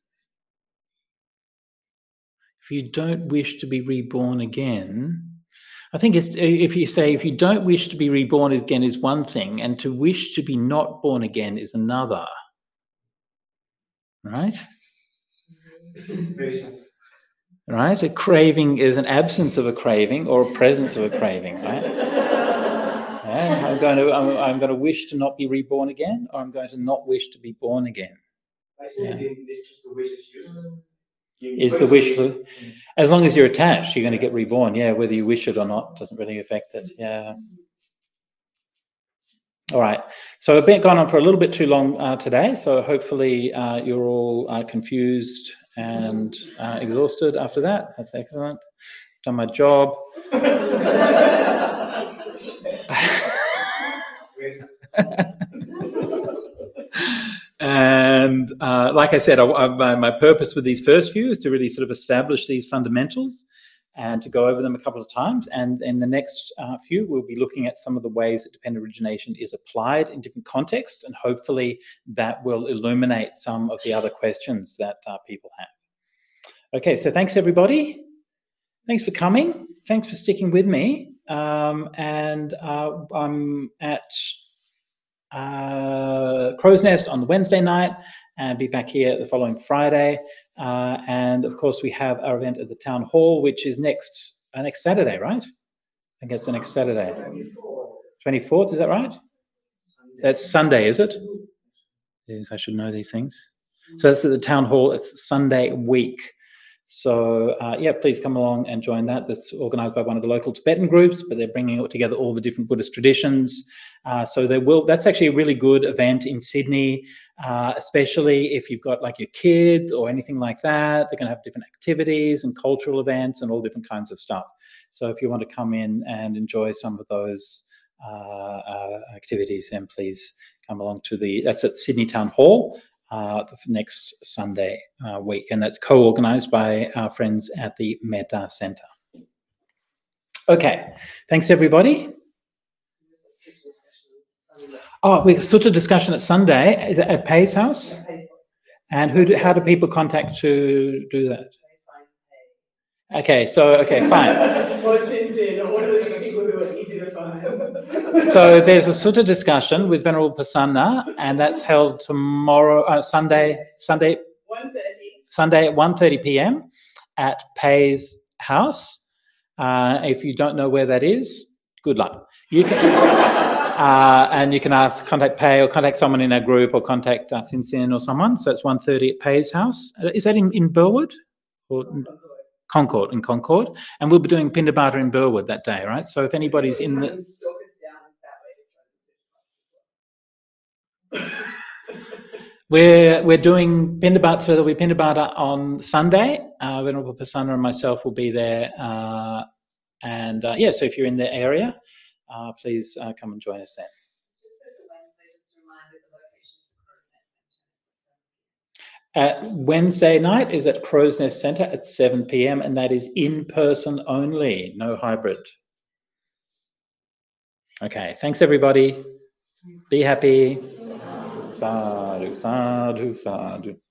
If you don't wish to be reborn again, I think it's, if you say if you don't wish to be reborn again is one thing, and to wish to be not born again is another, right? very simple. Right? A craving is an absence of a craving or a presence of a craving, right? Yeah, I'm going to I'm, I'm going to wish to not be reborn again, or I'm going to not wish to be born again. Basically, in this case, the wish is useless. You- Is the wish for, as long as you're attached, you're going to get reborn. Yeah, whether you wish it or not doesn't really affect it. Yeah. All right. So I've been gone on for a little bit too long uh, today. So hopefully uh, you're all uh, confused and uh, exhausted after that. That's excellent. Done my job. like I said, I, I, my, my purpose with these first few is to really sort of establish these fundamentals and to go over them a couple of times. And in the next uh, few, we'll be looking at some of the ways that dependent origination is applied in different contexts, and hopefully that will illuminate some of the other questions that uh, people have. Okay, so thanks everybody. Thanks for coming. Thanks for sticking with me. Um, and uh, I'm at uh, Crow's Nest on the Wednesday night and be back here the following Friday. Uh, and of course, we have our event at the Town Hall, which is next uh, next Saturday, right? I think it's the next Saturday. twenty-fourth, is that right? That's Sunday, is it? Yes, I should know these things. So that's at the Town Hall. It's Sunday week. So uh, yeah, please come along and join that. That's organised by one of the local Tibetan groups, but they're bringing together all the different Buddhist traditions. Uh, so there will. That's actually a really good event in Sydney, uh, especially if you've got like your kids or anything like that. They're going to have different activities and cultural events and all different kinds of stuff. So if you want to come in and enjoy some of those uh, uh, activities, then please come along to the. That's at Sydney Town Hall. Uh, the next Sunday uh, week, and that's co-organised by our friends at the Metta Centre. Okay, thanks everybody. Oh, we sort of discussion at Sunday. Is it at Pay's house? And who? Do, how do people contact to do that? Okay, so okay, fine. Or Sinsin, or one of these people who are easy to find. So there's a sutta discussion with Venerable Prasanna, and that's held tomorrow, uh, Sunday, Sunday, one thirty. Sunday at one thirty p m at Pay's house. Uh, if you don't know where that is, good luck. You can, uh, and you can ask, contact Pay or contact someone in our group or contact uh, Sinsin or someone. So it's one thirty at Pay's house. Is that in, in Burwood? Or Concord, in Concord. And we'll be doing Pindabata in Burwood that day, right? So if anybody's in the... We're we're doing Pindabata, so there'll be Pindabata on Sunday. Uh, Venerable Prasanna and myself will be there. Uh, and uh, yeah, so if you're in the area, uh, please uh, come and join us then. At Wednesday night is at Crow's Nest Centre at seven p m and that is in person only, no hybrid. Okay, thanks everybody. Be happy. Sadhu, sadhu, sadhu.